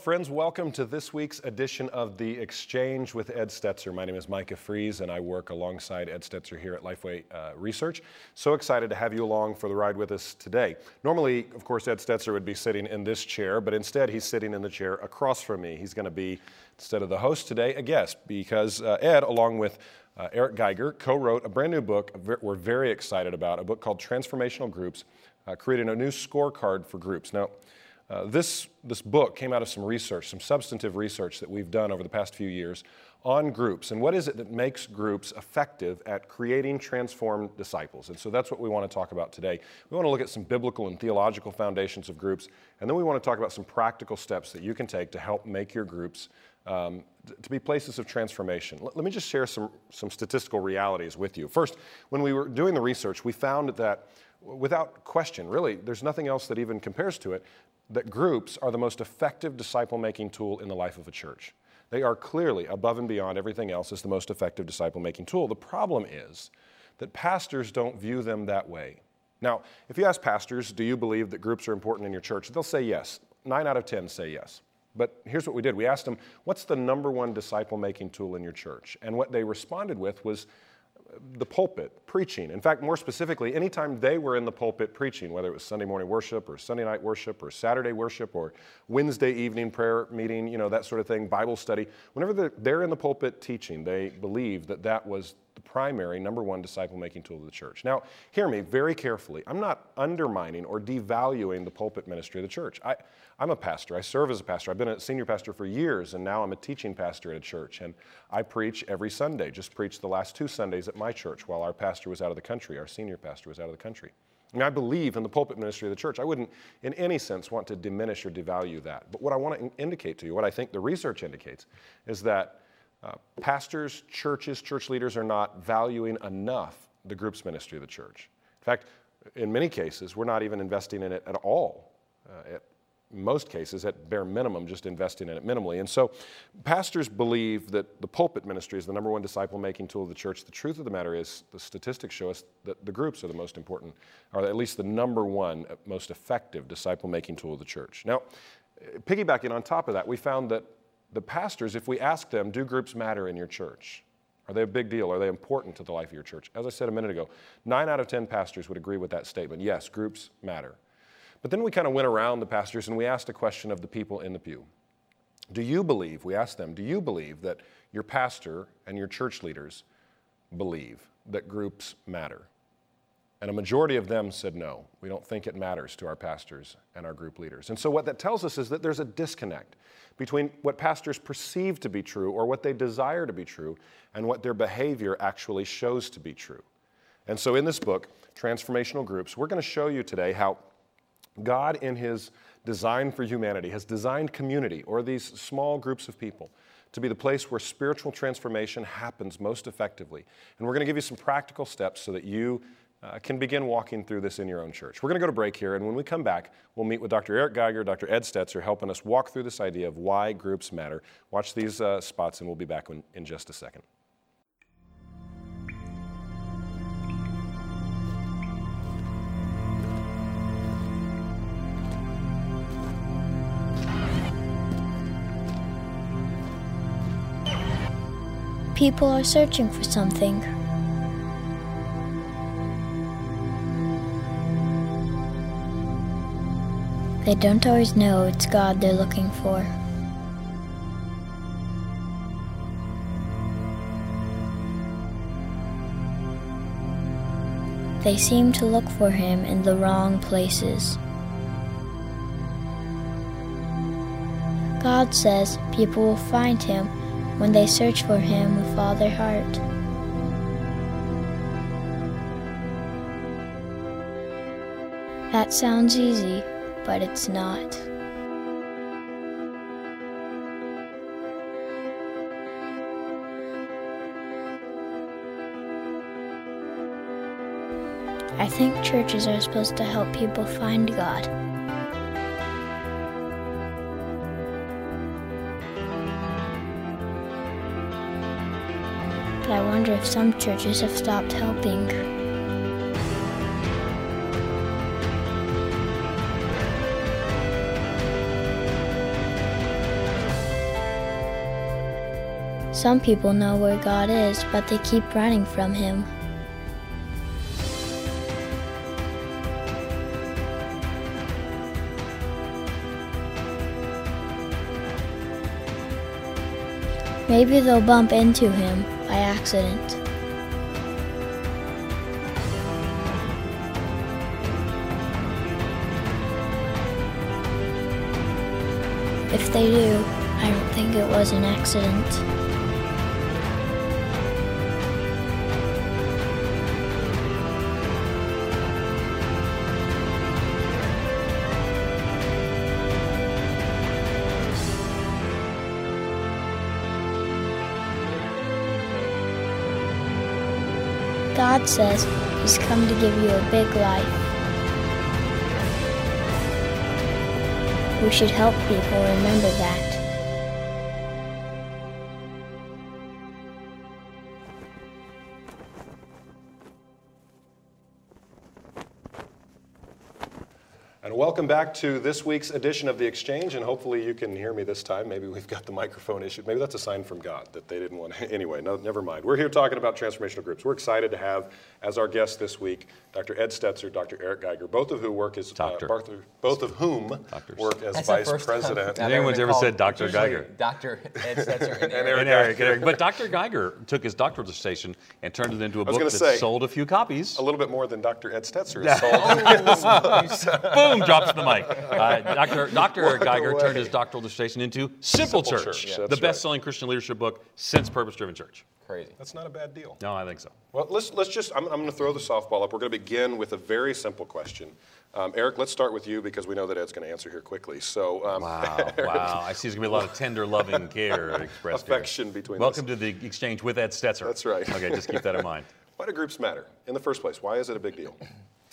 friends. Welcome to this week's edition of The Exchange with Ed Stetzer. My name is Micah Fries, and I work alongside Ed Stetzer here at Lifeway Research. So excited to have you along for the ride with us today. Normally, of course, Ed Stetzer would be sitting in this chair, but instead he's sitting in the chair across from me. He's going to be, instead of the host today, a guest, because Ed, along with Eric Geiger, co-wrote a brand new book we're very excited about, a book called Transformational Groups, creating a new scorecard for groups. Now, this book came out of some research, some substantive research that we've done over the past few years on groups. And what is it that makes groups effective at creating transformed disciples? And so that's what we want to talk about today. We want to look at some biblical and theological foundations of groups, and then we want to talk about some practical steps that you can take to help make your groups to be places of transformation. Let me just share some statistical realities with you. First, when we were doing the research, we found that without question, really, there's nothing else that even compares to it, that groups are the most effective disciple-making tool in the life of a church. They are clearly, above and beyond everything else, is the most effective disciple-making tool. The problem is that pastors don't view them that way. Now, if you ask pastors, do you believe that groups are important in your church? They'll say yes. 9 out of 10 say yes. But here's what we did. We asked them, what's the number one disciple-making tool in your church? And what they responded with was the pulpit, preaching. In fact, more specifically, anytime they were in the pulpit preaching, whether it was Sunday morning worship or Sunday night worship or Saturday worship or Wednesday evening prayer meeting, that sort of thing, Bible study, whenever they're in the pulpit teaching, they believed that that was the primary, number one disciple-making tool of the church. Now, hear me very carefully. I'm not undermining or devaluing the pulpit ministry of the church. I'm a pastor. I serve as a pastor. I've been a senior pastor for years, and now I'm a teaching pastor at a church. And I preach every Sunday, just preached the last 2 Sundays at my church while our pastor was out of the country, our senior pastor was out of the country. I believe in the pulpit ministry of the church. I wouldn't in any sense want to diminish or devalue that. But what I want to indicate to you, what I think the research indicates, is that pastors, churches, church leaders are not valuing enough the groups ministry of the church. In fact, in many cases, we're not even investing in it at all. In most cases, at bare minimum, just investing in it minimally. And so pastors believe that the pulpit ministry is the number one disciple-making tool of the church. The truth of the matter is the statistics show us that the groups are the most important, or at least the number one most effective disciple-making tool of the church. Now, piggybacking on top of that, we found that the pastors, if we ask them, do groups matter in your church? Are they a big deal? Are they important to the life of your church? As I said a minute ago, 9 out of 10 pastors would agree with that statement. Yes, groups matter. But then we kind of went around the pastors and we asked a question of the people in the pew. Do you believe, we asked them, do you believe that your pastor and your church leaders believe that groups matter? And a majority of them said no. We don't think it matters to our pastors and our group leaders. And so what that tells us is that there's a disconnect between what pastors perceive to be true or what they desire to be true and what their behavior actually shows to be true. And so in this book, Transformational Groups, we're going to show you today how God, in His design for humanity, has designed community, or these small groups of people, to be the place where spiritual transformation happens most effectively. And we're going to give you some practical steps so that you can begin walking through this in your own church. We're going to go to break here, and when we come back, we'll meet with Dr. Eric Geiger, Dr. Ed Stetzer, helping us walk through this idea of why groups matter. Watch these spots, and we'll be back in just a second. People are searching for something. They don't always know it's God they're looking for. They seem to look for Him in the wrong places. God says people will find Him when they search for Him with all their heart. That sounds easy, but it's not. I think churches are supposed to help people find God. But I wonder if some churches have stopped helping. Some people know where God is, but they keep running from Him. Maybe they'll bump into Him by accident. If they do, I don't think it was an accident. God says He's come to give you a big life. We should help people remember that. And welcome back to this week's edition of The Exchange, and hopefully you can hear me this time. Maybe we've got the microphone issue. Maybe that's a sign from God that they didn't want to. Anyway, no, never mind. We're here talking about transformational groups. We're excited to have as our guest this week Dr. Ed Stetzer, Dr. Eric Geiger, both of whom work as vice president. Has anyone's ever said Dr. Geiger? Dr. Ed Stetzer and Eric. But Dr. Geiger took his doctoral dissertation and turned it into a book that sold a few copies. A little bit more than Dr. Ed Stetzer has sold. Boom, drops the mic. Dr. Eric Geiger turned his doctoral dissertation into Simple Church, the best-selling Christian leadership book since Purpose-Driven Church. Crazy. That's not a bad deal. No, I think so. Well, let's just, I'm going to throw the softball up. We're going to begin with a very simple question. Eric, let's start with you because we know that Ed's going to answer here quickly. So, Wow. I see there's going to be a lot of tender, loving care expressed affection here. between Welcome to the Exchange with Ed Stetzer. That's right. Okay, just keep that in mind. Why do groups matter in the first place? Why is it a big deal?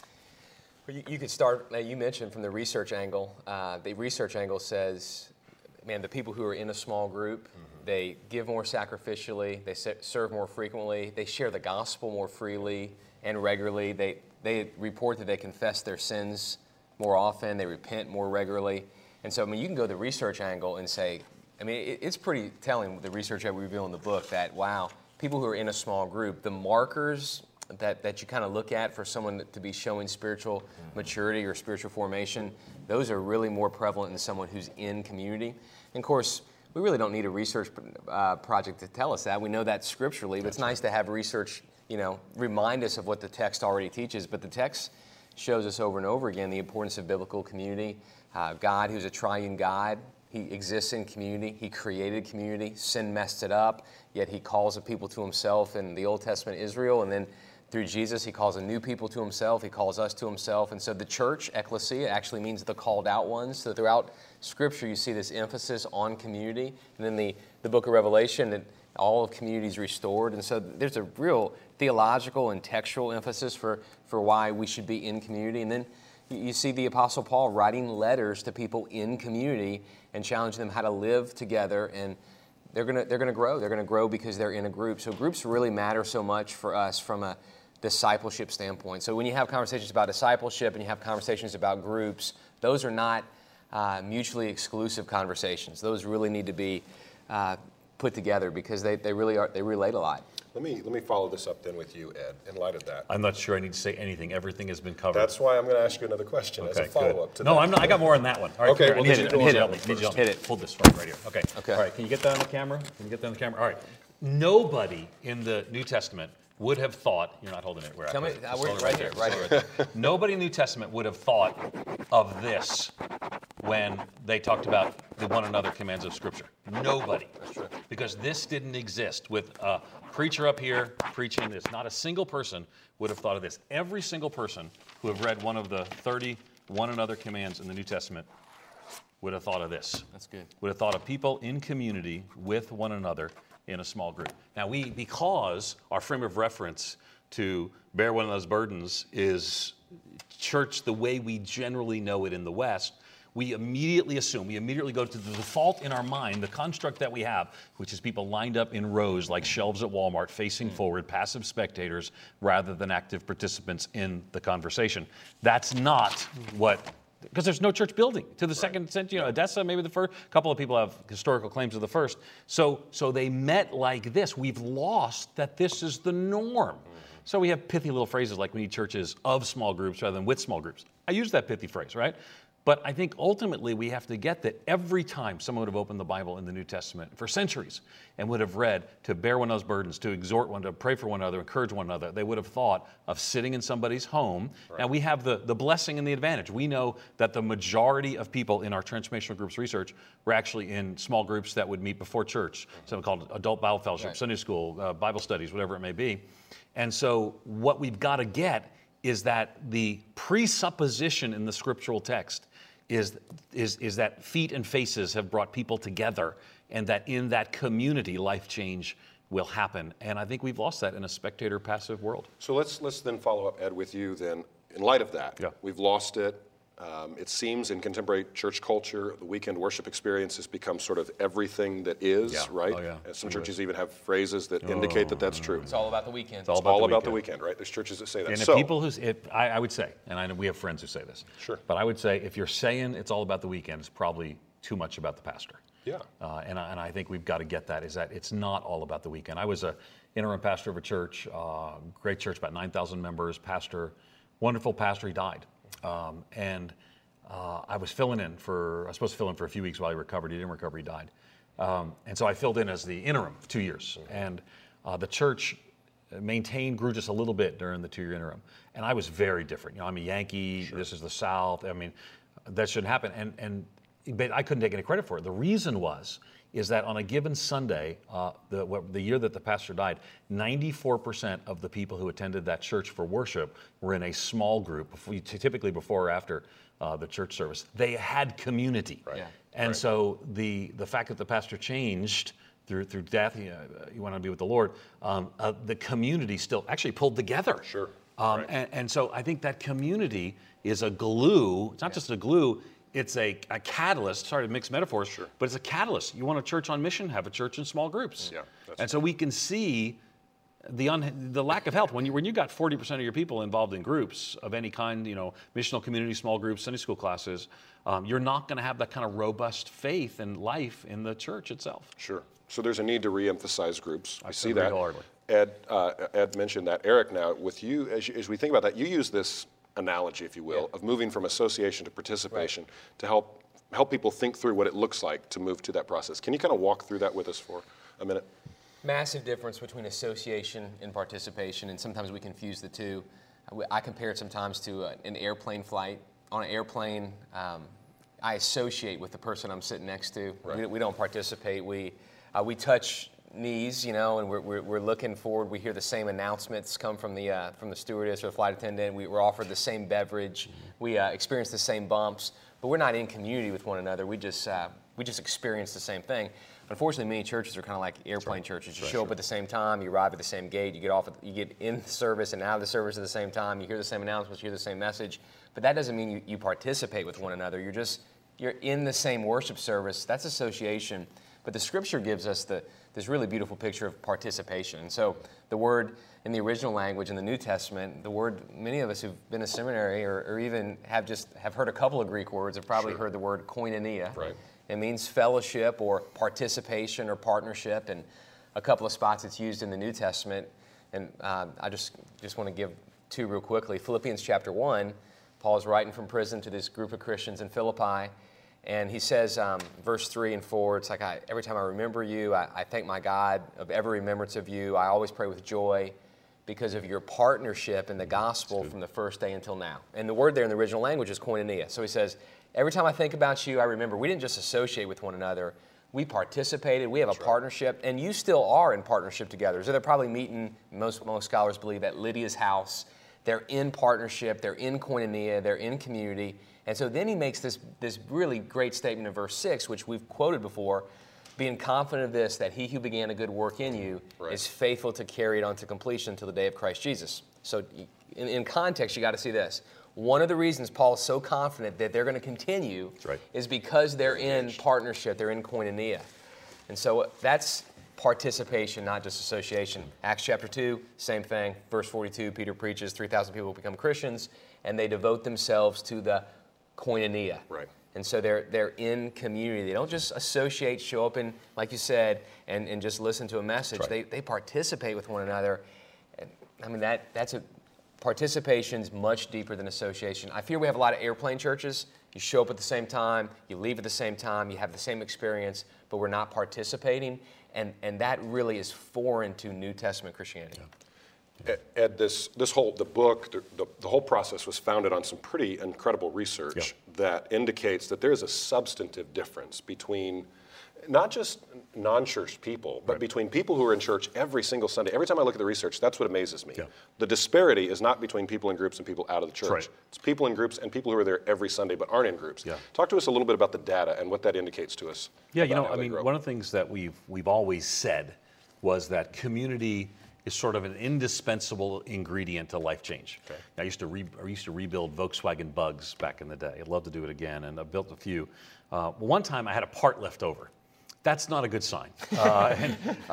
Well, you could start, you mentioned from the research angle. The research angle says, man, the people who are in a small group, they give more sacrificially, they serve more frequently, they share the gospel more freely and regularly, they report that they confess their sins more often, they repent more regularly. And so, I mean, you can go the research angle and say, I mean, it's pretty telling, the research that we reveal in the book, that, wow, people who are in a small group, the markers that you kind of look at for someone to be showing spiritual maturity or spiritual formation, those are really more prevalent in someone who's in community. And of course, we really don't need a research project to tell us that. We know that scripturally, but it's nice to have research, remind us of what the text already teaches. But the text shows us over and over again the importance of biblical community. God, who's a triune God, He exists in community. He created community. Sin messed it up, yet He calls a people to Himself in the Old Testament Israel, and then through Jesus, He calls a new people to Himself. He calls us to Himself. And so the church, ecclesia, actually means the called out ones. So throughout Scripture, you see this emphasis on community. And then the book of Revelation, that all of community is restored. And so there's a real theological and textual emphasis for why we should be in community. And then you see the Apostle Paul writing letters to people in community and challenging them how to live together. And they're gonna grow. They're gonna grow because they're in a group. So groups really matter so much for us from a discipleship standpoint. So when you have conversations about discipleship and you have conversations about groups, those are not mutually exclusive conversations. Those really need to be put together because they really are. They relate a lot. Let me follow this up then with you, Ed, in light of that. I'm not sure I need to say anything. Everything has been covered. That's why I'm going to ask you another question as a follow-up to that. No, I'm not. I got more on that one. All right, okay, well, hit it. Pull this right here. Okay. All right, can you get that on the camera? All right. Nobody in the New Testament would have thought, you're not holding it where Tell me, right here. Nobody in the New Testament would have thought of this when they talked about the one another commands of Scripture. Nobody. That's true. Because this didn't exist with a preacher up here preaching this. Not a single person would have thought of this. Every single person who have read one of the 30 one another commands in the New Testament would have thought of this. That's good. Would have thought of people in community with one another in a small group. Now because our frame of reference to bear one another's burdens is church the way we generally know it in the West, we immediately go to the default in our mind, the construct that we have, which is people lined up in rows like shelves at Walmart, facing forward, passive spectators rather than active participants in the conversation. That's not what because there's no church building to the second century. Edessa, maybe the first. A couple of people have historical claims of the first. So they met like this. We've lost that this is the norm. So we have pithy little phrases like we need churches of small groups rather than with small groups. I use that pithy phrase, right? But I think ultimately we have to get that every time someone would have opened the Bible in the New Testament for centuries and would have read to bear one another's burdens, to exhort one, to pray for one another, encourage one another, they would have thought of sitting in somebody's home. Right. Now we have the blessing and the advantage. We know that the majority of people in our transformational groups research were actually in small groups that would meet before church, something called adult Bible fellowship, Sunday school, Bible studies, whatever it may be. And so what we've got to get is that the presupposition in the scriptural text is that feet and faces have brought people together, and that in that community, life change will happen. And I think we've lost that in a spectator passive world. So let's then follow up, Ed, with you then. In light of that, we've lost it. It seems in contemporary church culture, the weekend worship experience has become sort of everything that is, right? Oh, yeah. And some churches even have phrases that indicate that that's true. It's all about the weekend. It's all about the weekend, right? There's churches that say that. And the people I would say, and I know we have friends who say this, sure. But I would say if you're saying it's all about the weekend, it's probably too much about the pastor. Yeah. And I think we've got to get that, is that it's not all about the weekend. I was an interim pastor of a church, great church, about 9,000 members, pastor, wonderful pastor, he died. I was supposed to fill in for a few weeks while he recovered. He didn't recover, he died. And so I filled in as the interim 2 years. And the church grew just a little bit during the 2-year interim. And I was very different. I'm a Yankee, sure. This is the South. I mean, that shouldn't happen. But I couldn't take any credit for it. The reason is that on a given Sunday, the year that the pastor died, 94% of the people who attended that church for worship were in a small group, typically before or after the church service. They had community. Right. Yeah. And so the fact that the pastor changed through death, he went on to be with the Lord, the community still actually pulled together. Sure. And so I think that community is a glue. It's not just a glue. It's a catalyst. Sorry to mix metaphors, sure. But it's a catalyst. You want a church on mission? Have a church in small groups. Yeah, and so we can see the lack of health when you got 40% of your people involved in groups of any kind, missional community, small groups, Sunday school classes. You're not going to have that kind of robust faith and life in the church itself. Sure. So there's a need to reemphasize groups. I see that. Wholeheartedly. Ed mentioned that. Eric, now with you, as we think about that, you use this analogy, if you will, of moving from association to participation to help people think through what it looks like to move to that process. Can you kind of walk through that with us for a minute? Massive difference between association and participation, and sometimes we confuse the two. I compare it sometimes to an airplane flight. On an airplane, I associate with the person I'm sitting next to. Right. We don't participate. We touch knees, and we're looking forward. We hear the same announcements come from the stewardess or the flight attendant. We're offered the same beverage. We experience the same bumps, but we're not in community with one another. We just experience the same thing. Unfortunately, many churches are kind of like airplane churches. You show up at the same time, you arrive at the same gate, you get in the service and out of the service at the same time. You hear the same announcements, you hear the same message, but that doesn't mean you participate with one another. You're in the same worship service. That's association. But the Scripture gives us this really beautiful picture of participation. And so the word in the original language in the New Testament, the word, many of us who've been to seminary or even have heard a couple of Greek words have probably heard the word koinonia. Right. It means fellowship or participation or partnership. And a couple of spots it's used in the New Testament. And I just want to give two real quickly. Philippians chapter 1, Paul's writing from prison to this group of Christians in Philippi. And he says, verse 3 and 4, it's like, every time I remember you, I thank my God of every remembrance of you. I always pray with joy because of your partnership in the gospel from the first day until now. And the word there in the original language is koinonia. So he says, every time I think about you, I remember we didn't just associate with one another. We participated. We have a partnership. And you still are in partnership together. So they're probably meeting, most scholars believe, at Lydia's house. They're in partnership. They're in koinonia. They're in community. And so then he makes this really great statement in verse 6, which we've quoted before, being confident of this, that he who began a good work in you is faithful to carry it on to completion until the day of Christ Jesus. So in context, you got to see this. One of the reasons Paul is so confident that they're going to continue is because they're in partnership, they're in koinonia. And so that's participation, not just association. Acts chapter 2, same thing. Verse 42, Peter preaches, 3,000 people become Christians, and they devote themselves to the koinonia. Right. And so they're in community. They don't just associate, show up and, like you said, and just listen to a message. Right. They participate with one another. And, I mean, participation's much deeper than association. I fear we have a lot of airplane churches. You show up at the same time, you leave at the same time, you have the same experience, but we're not participating. And that really is foreign to New Testament Christianity. Yeah. Ed, the book, the whole process was founded on some pretty incredible research that indicates that there's a substantive difference between not just non-church people, but between people who are in church every single Sunday. Every time I look at the research, that's what amazes me. Yeah. The disparity is not between people in groups and people out of the church. Right. It's people in groups and people who are there every Sunday but aren't in groups. Yeah. Talk to us a little bit about the data and what that indicates to us. Yeah, I mean, one of the things that we've always said was that community is sort of an indispensable ingredient to life change. Okay. I used to rebuild Volkswagen Bugs back in the day. I'd love to do it again, and I've built a few. One time I had a part left over. That's not a good sign. And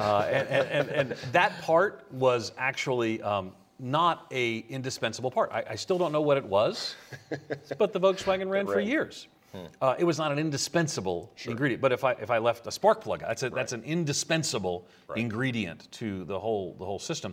that part was actually not a indispensable part. I still don't know what it was, but the Volkswagen ran for years. It was not an indispensable ingredient, but if I left a spark plug, that's an indispensable ingredient to the whole system.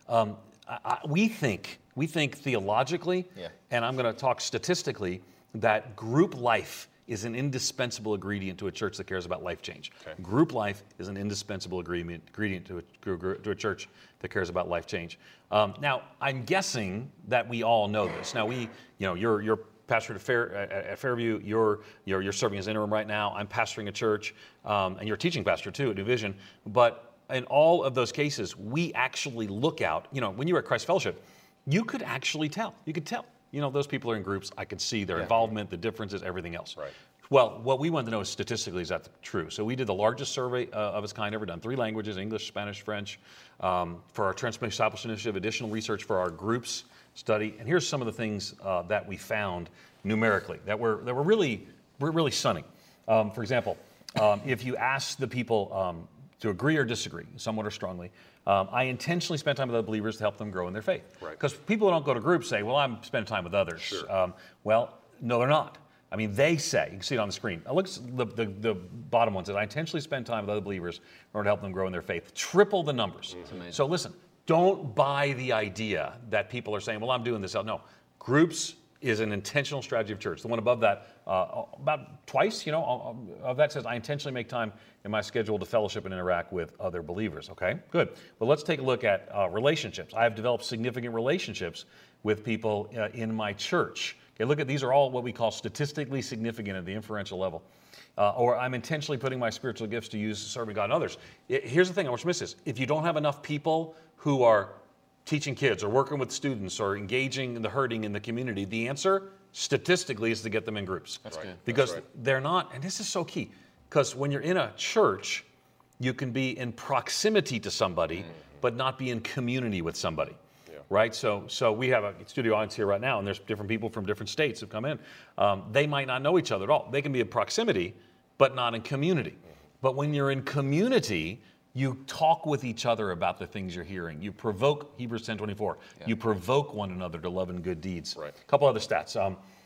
We think theologically, and I'm going to talk statistically, that group life is an indispensable ingredient to a church that cares about life change. Okay. Group life is an indispensable ingredient to a church that cares about life change. Now, I'm guessing that we all know this. Now, you're pastor at Fairview. You're serving as interim right now. I'm pastoring a church, and you're a teaching pastor too at New Vision. But in all of those cases, we actually look out. When you were at Christ Fellowship, you could actually tell. You could tell. Those people are in groups. I could see their involvement, the differences, everything else. Right. Well, what we wanted to know is statistically, is that true? So we did the largest survey of its kind ever done, 3 languages, English, Spanish, French, for our Transformation Discipleship Initiative, additional research for our groups study. And here's some of the things that we found numerically that were really stunning. For example, if you ask the people to agree or disagree, somewhat or strongly, I intentionally spend time with other believers to help them grow in their faith. Because people who don't go to groups say, well, I'm spending time with others. Sure. Well, no, they're not. I mean, they say, you can see it on the screen. Look at the bottom one says, I intentionally spend time with other believers in order to help them grow in their faith. Triple the numbers. So listen, don't buy the idea that people are saying, well, I'm doing this. No, groups is an intentional strategy of church. The one above that, about twice, of that says, I intentionally make time in my schedule to fellowship and interact with other believers. Okay, good. Well, let's take a look at relationships. I have developed significant relationships with people in my church. Okay, look at these are all what we call statistically significant at the inferential level. Or I'm intentionally putting my spiritual gifts to use serving God and others. Here's the thing I want you to miss this. If you don't have enough people who are teaching kids or working with students or engaging in the hurting in the community, the answer statistically is to get them in groups. That's good. Because they're not, and this is so key, because when you're in a church, you can be in proximity to somebody, but not be in community with somebody. Right? So we have a studio audience here right now, and there's different people from different states who've come in. They might not know each other at all. They can be in proximity, but not in community. But when you're in community, you talk with each other about the things you're hearing. You provoke, Hebrews 10:24, you provoke one another to love and good deeds. Right. A couple other stats.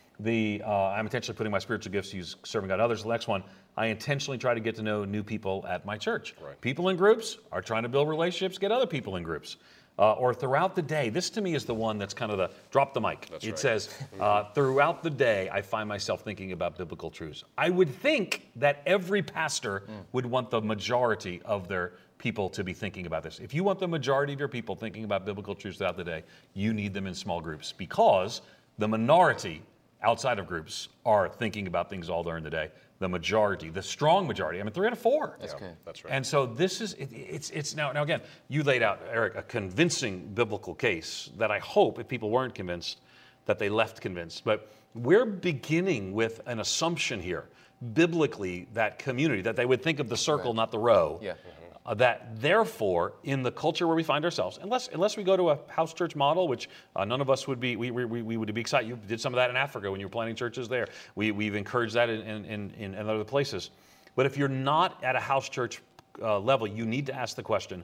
I'm intentionally putting my spiritual gifts to use serving God and others. The next one, I intentionally try to get to know new people at my church. Right. People in groups are trying to build relationships, get other people in groups. Or throughout the day, this to me is the one that's kind of the drop the mic. It says, throughout the day, I find myself thinking about biblical truths. I would think that every pastor would want the majority of their people to be thinking about this. If you want the majority of your people thinking about biblical truths throughout the day, you need them in small groups, because the minority outside of groups are thinking about things all during the day. The majority, the strong majority, 3 out of 4. That's good. That's right. And so this is, it's now again, you laid out, Eric, a convincing biblical case that I hope, if people weren't convinced, that they left convinced. But we're beginning with an assumption here, biblically, that community, that they would think of the circle, not the row. Yeah. That therefore, in the culture where we find ourselves, unless we go to a house church model, which none of us would be, we would be excited. You did some of that in Africa when you were planting churches there. We've encouraged that in other places. But if you're not at a house church level, you need to ask the question,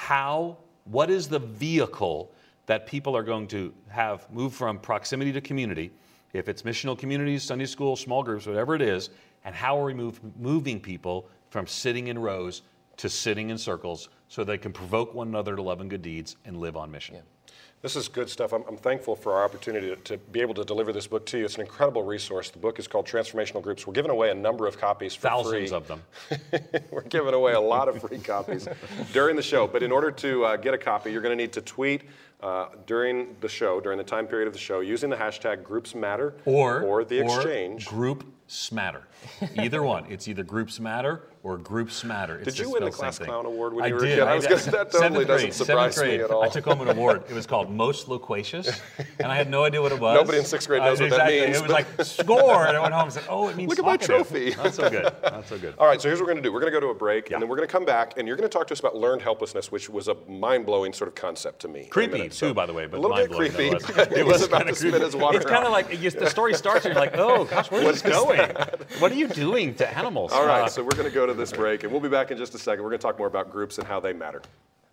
what is the vehicle that people are going to have move from proximity to community? if it's missional communities, Sunday school, small groups, whatever it is, and how are we moving people from sitting in rows to sitting in circles so they can provoke one another to love and good deeds and live on mission. Yeah. This is good stuff. I'm thankful for our opportunity to be able to deliver this book to you. It's an incredible resource. The book is called Transformational Groups. We're giving away a number of copies for free. Thousands of them. We're giving away a lot of free copies during the show. But in order to get a copy, you're going to need to tweet during the show, during the time period of the show, using the hashtag GroupsMatter or The Exchange. Groups Matter. Either one. It's either Groups Matter or Groups Matter. Did you win the Class Clown Award when you were did. a kid? I was gonna, that totally doesn't surprise me at all. I took home an award. It was called Most Loquacious, and I had no idea what it was. Nobody in 6th grade knows what that means. It was like score, and I went home and said, "Oh, it means look at my trophy." Not so good. Not so good. All right, so here's what we're going to do. We're going to go to a break, and then we're going to come back, and you're going to talk to us about learned helplessness, which was a mind-blowing sort of concept to me. Creepy too, by the way, but a little bit mind-blowing. creepy. But it was about to spit his water. It's kind of like the story starts, and you're like, "Oh gosh, where's this going? What are you doing to animals?" All right, so we're going to go to this break, and we'll be back in just a second. We're going to talk more about groups and how they matter.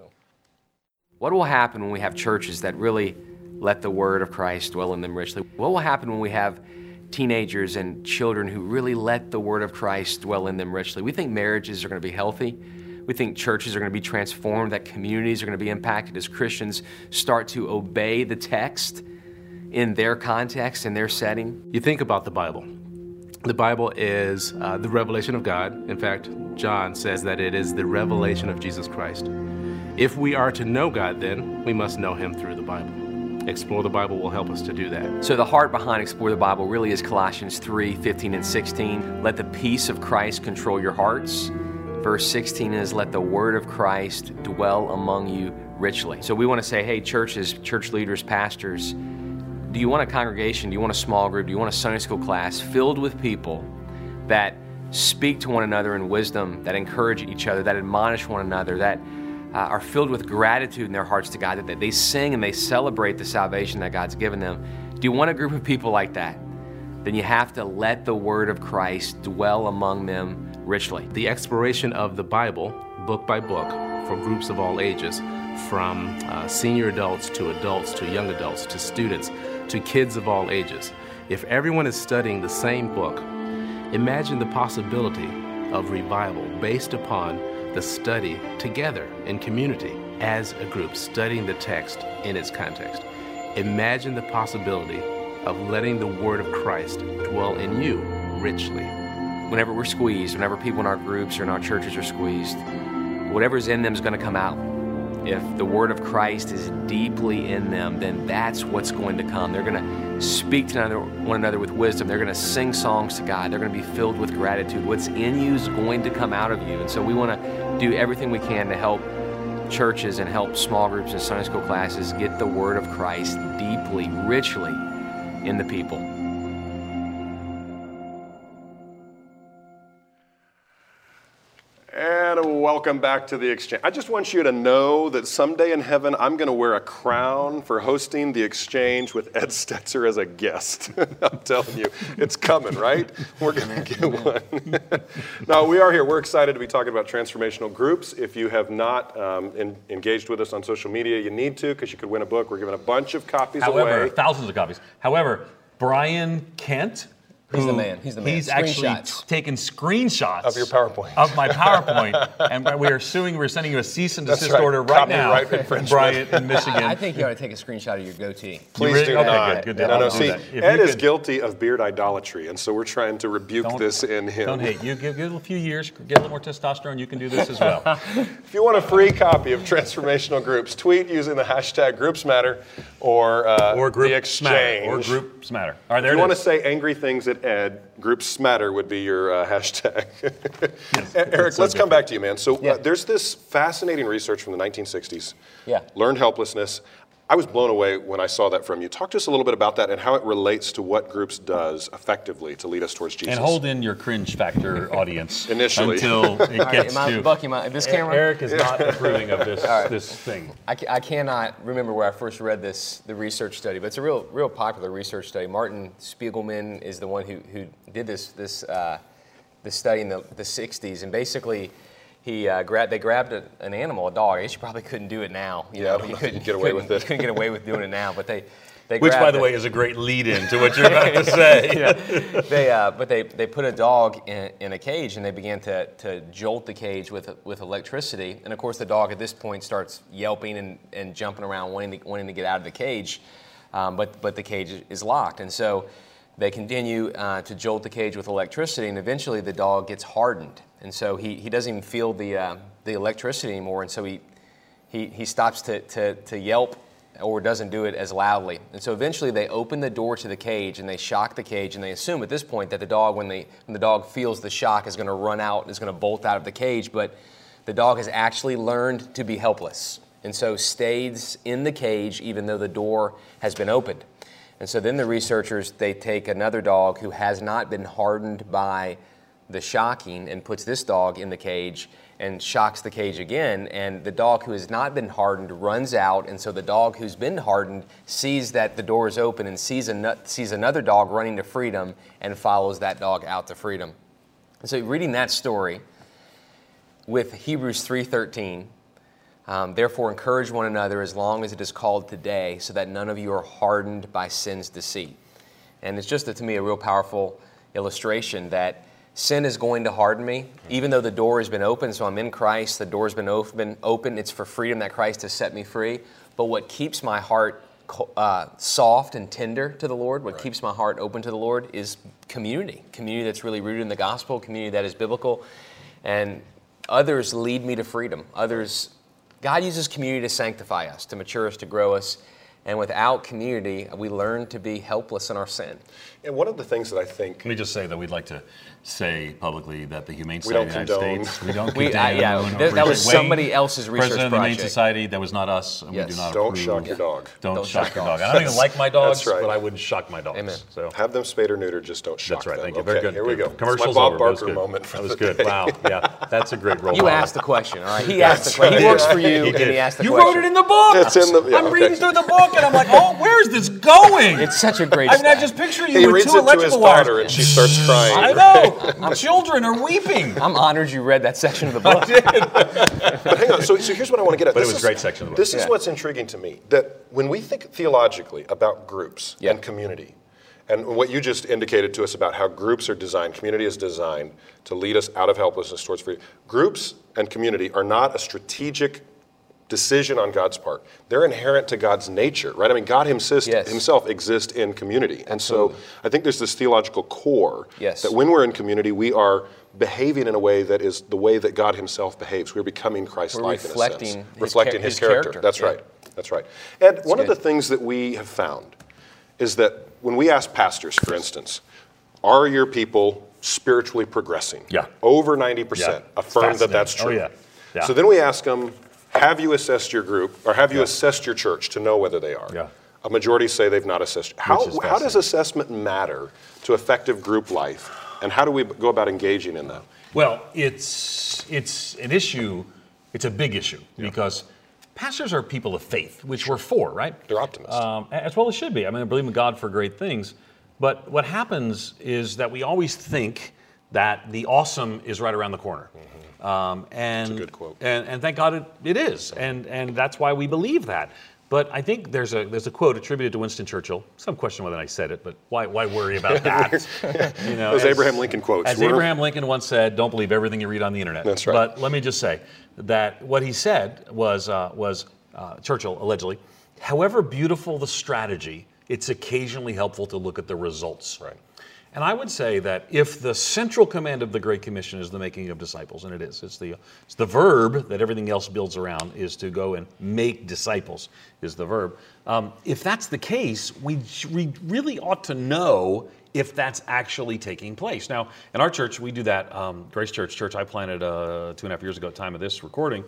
What will happen when we have churches that really let the word of Christ dwell in them richly? What will happen when we have teenagers and children who really let the word of Christ dwell in them richly? We think marriages are going to be healthy. We think churches are going to be transformed, that communities are going to be impacted as Christians start to obey the text in their context, in their setting. You think about the Bible. The Bible is the revelation of God. In fact, John says that it is the revelation of Jesus Christ. If we are to know God, then we must know him through the Bible. Explore the Bible will help us to do that. So the heart behind Explore the Bible really is Colossians 3:15 and 16. Let the peace of Christ control your hearts. Verse 16 is, let the word of Christ dwell among you richly. So we want to say, hey, churches, church leaders, pastors, do you want a congregation, do you want a small group, do you want a Sunday school class filled with people that speak to one another in wisdom, that encourage each other, that admonish one another, that are filled with gratitude in their hearts to God, that they sing and they celebrate the salvation that God's given them? Do you want a group of people like that? Then you have to let the word of Christ dwell among them richly. The exploration of the Bible, book by book, for groups of all ages, from senior adults to young adults, to students, to kids of all ages. If everyone is studying the same book, imagine the possibility of revival based upon the study together in community as a group, studying the text in its context. Imagine the possibility of letting the word of Christ dwell in you richly. Whenever we're squeezed, whenever people in our groups or in our churches are squeezed, whatever's in them is going to come out. If the word of Christ is deeply in them, then that's what's going to come. They're going to speak to one another with wisdom. They're going to sing songs to God. They're going to be filled with gratitude. What's in you is going to come out of you. And so we want to do everything we can to help churches and help small groups and Sunday school classes get the word of Christ deeply, richly in the people. And welcome back to The Exchange. I just want you to know that someday in heaven, I'm going to wear a crown for hosting The Exchange with Ed Stetzer as a guest. I'm telling you, it's coming, right? We're going to get one. No, we are here. We're excited to be talking about transformational groups. If you have not engaged with us on social media, you need to, because you could win a book. We're giving a bunch of copies away. Thousands of copies. However, Brian Kent, He's the man. He's the man. He's actually taken screenshots of your PowerPoint. Of my PowerPoint, and we're suing. We're sending you a cease and desist order right now, Brian in Michigan. I think you ought to take a screenshot of your goatee. Please do not. Good. No. See, Ed is guilty of beard idolatry, and so we're trying to rebuke this in him. Don't hate. You give it a few years, get a little more testosterone. You can do this as well. If you want a free copy of Transformational Groups, tweet using the hashtag GroupsMatter or The Exchange. Or Groups Matter. All right, there if you it want is. to say angry things at Ed, GroupsMatter would be your hashtag. Yes, Eric, let's come back to you, man. So there's this fascinating research from the 1960s. Yeah. Learned helplessness. I was blown away when I saw that from you. Talk to us a little bit about that and how it relates to what Groups does effectively to lead us towards Jesus. And hold in your cringe factor, audience. Initially. Until it gets to... Bucky, this camera? Eric is not approving of this thing. I cannot remember where I first read the research study, but it's a real popular research study. Martin Spiegelman is the one who did this study in the 60s, and basically They grabbed an animal, a dog. I guess you probably couldn't do it now. You know, you couldn't get away with it. You couldn't get away with doing it now, but they Which, by the way, is a great lead-in to what you're about to say. But they put a dog in a cage, and they began to jolt the cage with electricity. And of course, the dog at this point starts yelping and jumping around, wanting to get out of the cage. But the cage is locked, and so they continue to jolt the cage with electricity, and eventually the dog gets hardened, and so he doesn't even feel the electricity anymore, and so he stops to yelp, or doesn't do it as loudly. And so eventually they open the door to the cage and they shock the cage, and they assume at this point that the dog, when the dog feels the shock, is going to run out, is going to bolt out of the cage, but the dog has actually learned to be helpless, and so stays in the cage even though the door has been opened. And so then the researchers, they take another dog who has not been hardened by the shocking and puts this dog in the cage and shocks the cage again. And the dog who has not been hardened runs out. And so the dog who's been hardened sees that the door is open and sees another dog running to freedom and follows that dog out to freedom. And so reading that story with Hebrews 3:13, therefore, encourage one another as long as it is called today, so that none of you are hardened by sin's deceit. And it's just, to me, a real powerful illustration that sin is going to harden me, even though the door has been open. So I'm in Christ, the door's been open. It's for freedom that Christ has set me free. But what keeps my heart soft and tender to the Lord, what keeps my heart open to the Lord, is community that's really rooted in the gospel, community that is biblical. And others lead me to freedom. God uses community to sanctify us, to mature us, to grow us. And without community, we learn to be helpless in our sin. And one of the things that I think... Let me just say that we'd like to say publicly that the Humane We Society don't of the United condone. States, we don't condone. That was somebody else's research President of the Humane project. Society, that was not us, and Yes. we do not Don't approve. shock your dog. Don't shock shock your dogs. dog. I don't even like my dogs, That's right. but I wouldn't shock my dogs. Amen. So. Have them spayed or neutered, just don't shock That's right. them. Thank you. Okay, Very good. here we go. Commercial's It's my Bob over. That was Barker good. moment for That was the good. day. Wow. Yeah, that's a great role You model. asked the question, all right? He asked the question. He works for you, and he asked the You question. wrote it in the book. It's in the- yeah, I'm okay. reading through the book, and I'm like, oh, where's this going? It's such a great I mean, I stat. just picture He you with reads two it to his electrical wires. daughter, and she starts crying. I know. Children are weeping. I'm honored you read that section of the book. But hang on, so here's what I want to get at. But it This was is- a great section of the book. This is Yeah. what's intriguing to me, that when we think theologically about groups Yeah. and community, and what you just indicated to us about how groups are designed, community is designed to lead us out of helplessness towards freedom. Groups and community are not a strategic decision on God's part. They're inherent to God's nature, right? I mean, God himself exists in community. And so I think there's this theological core Yes. that when we're in community, we are behaving in a way that is the way that God himself behaves. We're becoming Christ-like in a sense. Reflecting his character. That's Yeah. right. That's right. And one of good. the things that we have found is that when we ask pastors, for instance, are your people spiritually progressing? Yeah. Over 90% Yeah. affirm that that's Fascinating. true. Oh, yeah. Yeah. So then we ask them, have you assessed your group, or have you assessed your church to know whether they are? Yeah. A majority say they've not assessed. How is does fascinating. assessment matter to effective group life, and how do we go about engaging in that? Well, it's an issue. It's a big issue because pastors are people of faith, which we're for, right? They're optimists. As well as should be. I mean, I believe in God for great things. But what happens is that we always think that the awesome is right around the corner. And That's a good quote. And thank God it is. And that's why we believe that. But I think there's a quote attributed to Winston Churchill. Some question whether I said it, but why worry about that? You know, Those Abraham Lincoln quotes. As Abraham Lincoln once said, don't believe everything you read on the internet. That's right. But let me just say that what he said was Churchill, allegedly, however beautiful the strategy, it's occasionally helpful to look at the results. Right. And I would say that if the central command of the Great Commission is the making of disciples, and it is, it's the verb that everything else builds around, is to go and make disciples, is the verb. If that's the case, we really ought to know if that's actually taking place. Now, in our church, we do that. Grace Church I planted 2.5 years ago at the time of this recording.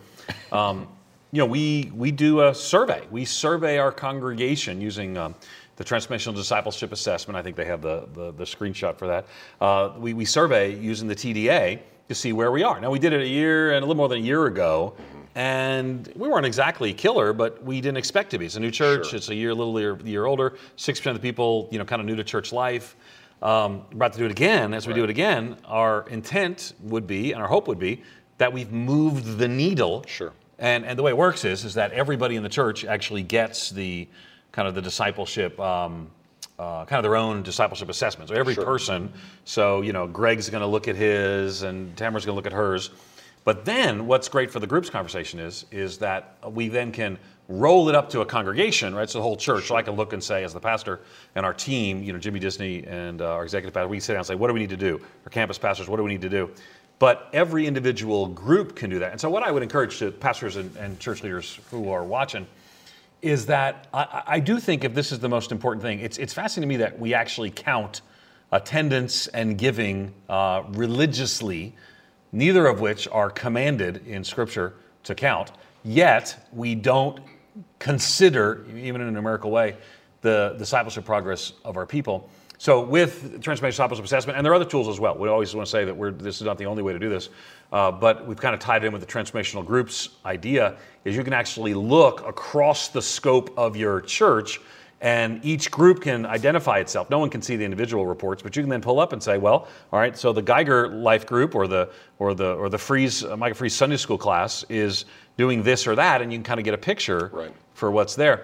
We do a survey. We survey our congregation using the Transformational Discipleship Assessment. I think they have the screenshot for that. We survey using the TDA to see where we are. Now, we did it a little more than a year ago, and we weren't exactly killer, but we didn't expect to be. It's a new church. Sure. It's a little year older. 6% of the people, kind of new to church life. We're about to do it again. As we do it again, our intent would be, and our hope would be, that we've moved the needle. Sure. And the way it works is that everybody in the church actually gets the kind of the discipleship, kind of their own discipleship assessment. So every person, so, Greg's going to look at his and Tamara's going to look at hers. But then what's great for the groups conversation is that we then can roll it up to a congregation, right? So the whole church. So I can look and say, as the pastor and our team, Jimmy Disney and our executive pastor, we sit down and say, what do we need to do? Our campus pastors, what do we need to do? But every individual group can do that. And so what I would encourage to pastors and church leaders who are watching is that I do think if this is the most important thing, it's fascinating to me that we actually count attendance and giving religiously, neither of which are commanded in Scripture to count, yet we don't consider, even in a numerical way, the discipleship progress of our people. So with transformational discipleship assessment, and there are other tools as well. We always want to say that this is not the only way to do this, but we've kind of tied it in with the transformational groups idea, is you can actually look across the scope of your church, and each group can identify itself. No one can see the individual reports, but you can then pull up and say, well, all right, so the Geiger Life Group or the Fries, Micah Fries Sunday School class is doing this or that, and you can kind of get a picture for what's there.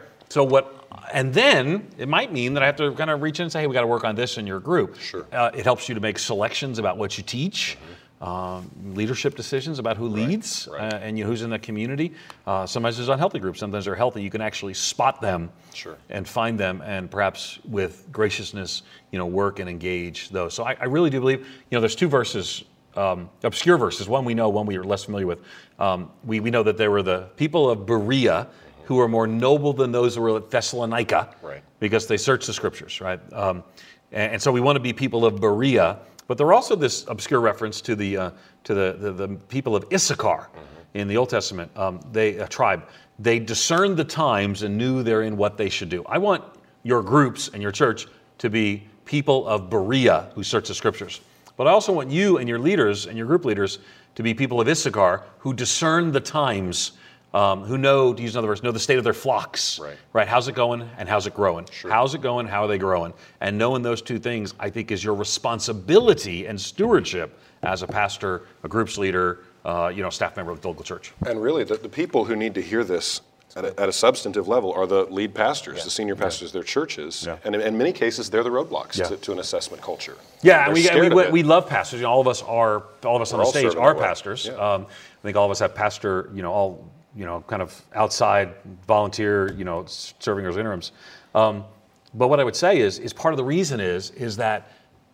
And then it might mean that I have to kind of reach in and say, hey, we got to work on this in your group. Sure. It helps you to make selections about what you teach, leadership decisions about who leads, and who's in the community. Sometimes there's unhealthy groups. Sometimes they're healthy. You can actually spot them and find them, and perhaps with graciousness, work and engage those. So I really do believe, there's two verses, obscure verses. One we know, one we are less familiar with. We know that there were the people of Berea who were more noble than those who were at Thessalonica, because they searched the Scriptures, right? And so we want to be people of Berea. But there are also this obscure reference to the people of Issachar in the Old Testament, a tribe. They discerned the times and knew therein what they should do. I want your groups and your church to be people of Berea who search the Scriptures. But I also want you and your leaders and your group leaders to be people of Issachar who discern the times, who know, to use another verse, know the state of their flocks. Right? How's it going and how's it growing? How's it going? How are they growing? And knowing those two things, I think, is your responsibility and stewardship as a pastor, a groups leader, staff member of the local church. And really, the people who need to hear this at a substantive level are the lead pastors, the senior pastors of their churches. And in many cases, they're the roadblocks to an assessment culture. Yeah, and we love pastors. All of us on the stage are pastors. I think all of us have pastor, kind of outside volunteer, serving as interims. But what I would say is part of the reason is that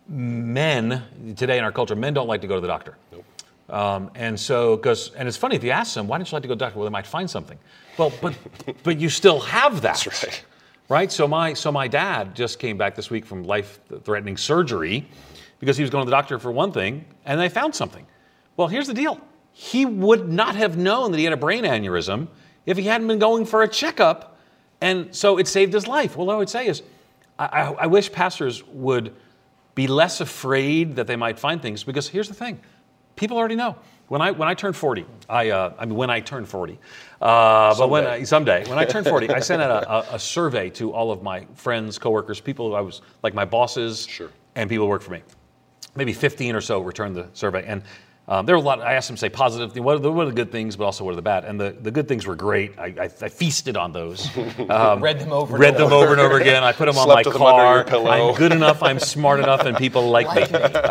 men today in our culture, men don't like to go to the doctor. And it's funny, if you ask them, why don't you like to go to the doctor? Well, they might find something. Well, but you still have that. That's Right? So my dad just came back this week from life-threatening surgery because he was going to the doctor for one thing, and they found something. Well, here's the deal. He would not have known that he had a brain aneurysm if he hadn't been going for a checkup, and so it saved his life. Well, what I would say is, I wish pastors would be less afraid that they might find things, because here's the thing. People already know. When I turned 40, when I turned 40, someday, when I turned 40, I sent out a survey to all of my friends, coworkers, people who I was, like my bosses, and people who worked for me. Maybe 15 or so returned the survey, and there were a lot. I asked them to say positive. What are the good things, but also what are the bad? And the good things were great. I feasted on those. Read them over and over again. I put them on my car. I'm good enough. I'm smart enough, and people like me.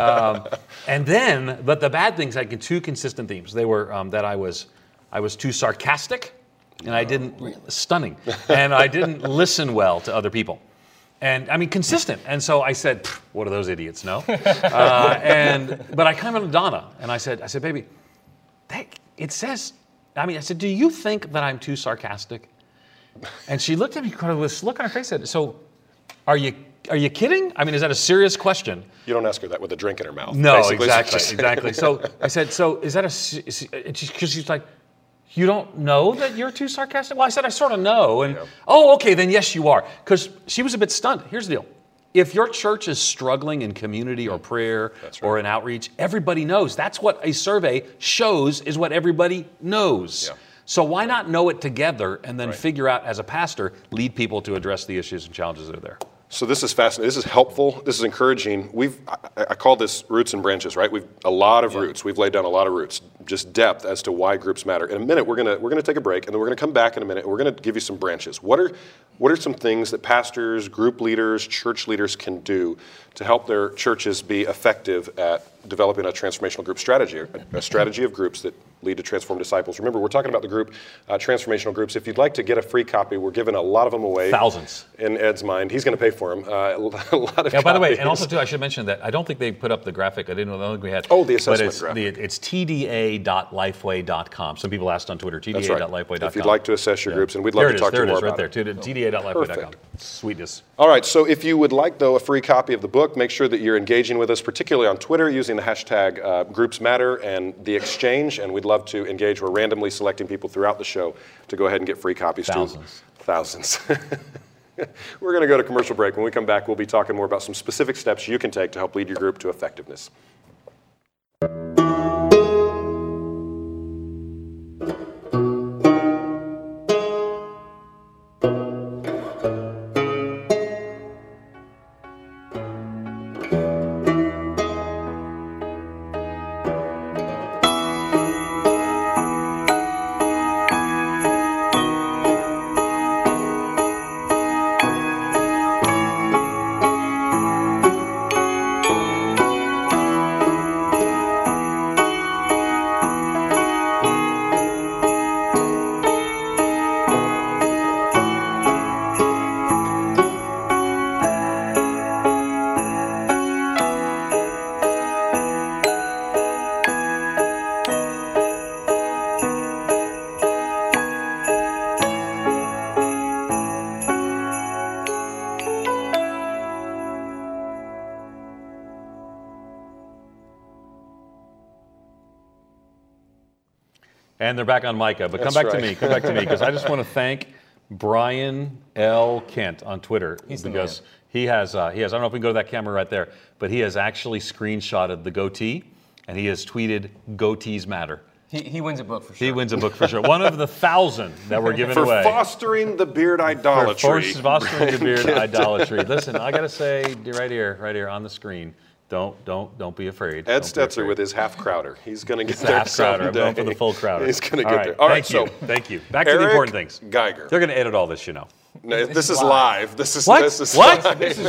But the bad things had two consistent themes. They were that I was too sarcastic, and I didn't stunning, and I didn't listen well to other people. And I mean, consistent. And so I said, what do those idiots know? But I came on to Donna and I said, baby, it says, I said, do you think that I'm too sarcastic? And she looked at me kind of with this look on her face and said, so are you kidding? Is that a serious question? You don't ask her that with a drink in her mouth. No, exactly. So I said, so is that because she's like, you don't know that you're too sarcastic? Well, I said, I sort of know. And, okay, then yes, you are. Because she was a bit stunned. Here's the deal. If your church is struggling in community or prayer or in outreach, everybody knows. That's what a survey shows, is what everybody knows. So why not know it together and then figure out, as a pastor, lead people to address the issues and challenges that are there? So this is fascinating. This is helpful. This is encouraging. I call this roots and branches, right? We've a lot of roots. We've laid down a lot of roots. just depth as to why groups matter. In a minute, we're gonna take a break, and then we're gonna come back in a minute, and we're gonna give you some branches. What are some things that pastors, group leaders, church leaders can do to help their churches be effective at developing a transformational group strategy, a strategy of groups that lead to transformed disciples? Remember, we're talking about the group transformational groups. If you'd like to get a free copy, we're giving a lot of them away. Thousands. In Ed's mind. He's going to pay for them. A lot of Yeah, by the way, copies. and also too, I should mention that I don't think they put up the graphic. I didn't know that we had. Oh, the assessment but graphic. It's tda.lifeway.com. Some people asked on Twitter, That's right. tda.lifeway.com. If you'd like to assess your groups, and we'd love to talk to you more about it. There it is, right there, tda.lifeway.com. Perfect. Sweetness. All right, so if you would like, though, a free copy of the book, make sure that you're engaging with us, particularly on Twitter, using the hashtag Groups Matter and The Exchange, and we'd love to engage. We're randomly selecting people throughout the show to go ahead and get free copies. Thousands. We're going to go to commercial break. When we come back, we'll be talking more about some specific steps you can take to help lead your group to effectiveness. And they're back on Micah, but That's come back right. to me, because I just want to thank Brian L. Kent on Twitter. He's the because he has, I don't know if we can go to that camera right there, but he has actually screenshotted the goatee, and he has tweeted, "Goatees matter." He wins a book for sure. He wins a book for sure. One of the 1,000 that were given For away. fostering the beard idolatry. For fostering the beard idolatry. Listen, I got to say, right here on the screen, don't be afraid. Ed Don't be Stetzer afraid. with his half Crowder. He's going to get there Half Crowder. I'm someday. going for the full Crowder. He's going to All get right. there. All right, Thank you. Back to the Eric important things. Geiger. They're going to edit all this, you know. No, this is live. This is What? This is What? live. This is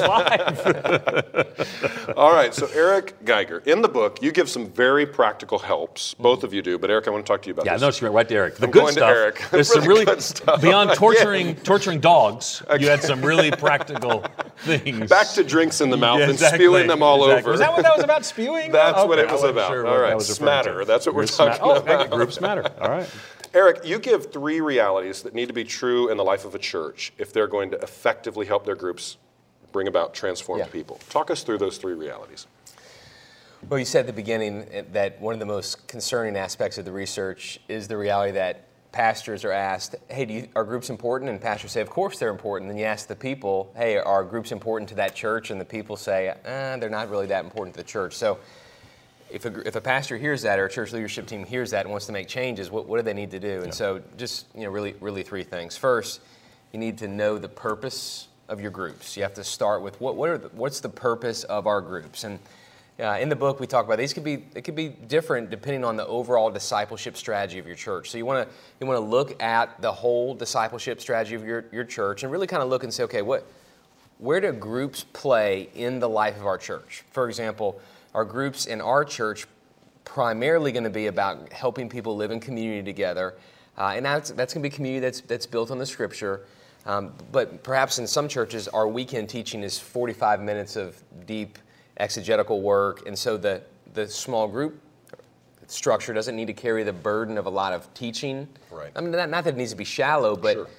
live. All right, so Eric Geiger, in the book, you give some very practical helps. Both of you do, but Eric, I want to talk to you about Yeah, this. no, you're right to Eric. The I'm good going to stuff. Eric There's for some the really good stuff. beyond torturing dogs. You had some really practical things. Back to drinks in the mouth Yeah, and exactly. spewing them all over. Was that what that was about? Spewing? That's what Okay, it was I wasn't about. sure All what right, that was referring to. smatter. That's what we're Groups talking matter. about. Okay, groups matter. All right. Eric, you give 3 realities that need to be true in the life of a church if they're going to effectively help their groups bring about transformed people. Talk us through those 3 realities. Well, you said at the beginning that one of the most concerning aspects of the research is the reality that pastors are asked, hey, are groups important? And pastors say, of course they're important. Then you ask the people, hey, are groups important to that church? And the people say, they're not really that important to the church. So if a pastor hears that, or a church leadership team hears that and wants to make changes, what do they need to do? And so just really 3 things. First, you need to know the purpose of your groups. You have to start with what's the purpose of our groups. And in the book we talk about it could be different depending on the overall discipleship strategy of your church. So you want to look at the whole discipleship strategy of your church and really kind of look and say, okay, where do groups play in the life of our church? For example, our groups in our church primarily going to be about helping people live in community together, and that's going to be community that's built on the Scripture. But perhaps in some churches, our weekend teaching is 45 minutes of deep exegetical work, and so the small group structure doesn't need to carry the burden of a lot of teaching. Right. I mean, not that it needs to be shallow, but Sure.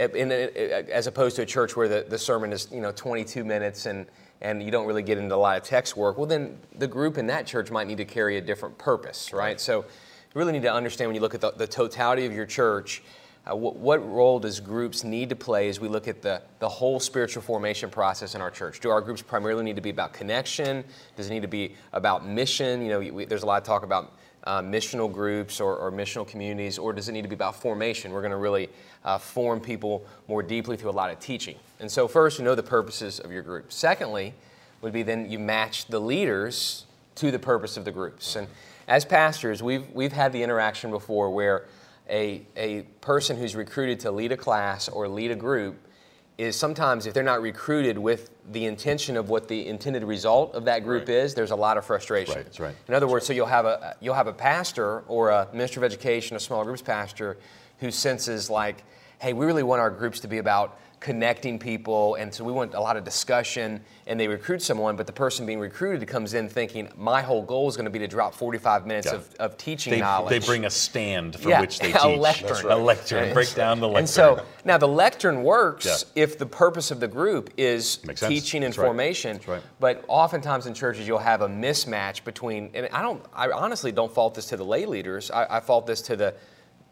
As opposed to a church where the sermon is 22 minutes and you don't really get into a lot of text work, well then the group in that church might need to carry a different purpose, right? So you really need to understand when you look at the totality of your church, what role does groups need to play as we look at the whole spiritual formation process in our church? Do our groups primarily need to be about connection? Does it need to be about mission? There's a lot of talk about missional groups or missional communities, or does it need to be about formation? We're going to really form people more deeply through a lot of teaching. And so first, you know the purposes of your group. Secondly, would be then you match the leaders to the purpose of the groups. And as pastors, we've had the interaction before where a person who's recruited to lead a class or lead a group is sometimes, if they're not recruited with the intention of what the intended result of that group is, there's a lot of frustration. Right, that's right. In other words, so you'll have a pastor or a minister of education, a small groups pastor, who senses like, hey, we really want our groups to be about connecting people, and so we want a lot of discussion, and they recruit someone, but the person being recruited comes in thinking, my whole goal is going to be to drop 45 minutes of teaching knowledge. They bring a stand from which they teach. A lectern. That's right. A lectern. Break down the lectern. And so, now the lectern works if the purpose of the group is teaching and formation, That's right. but oftentimes in churches you'll have a mismatch between, and I honestly don't fault this to the lay leaders, I fault this to the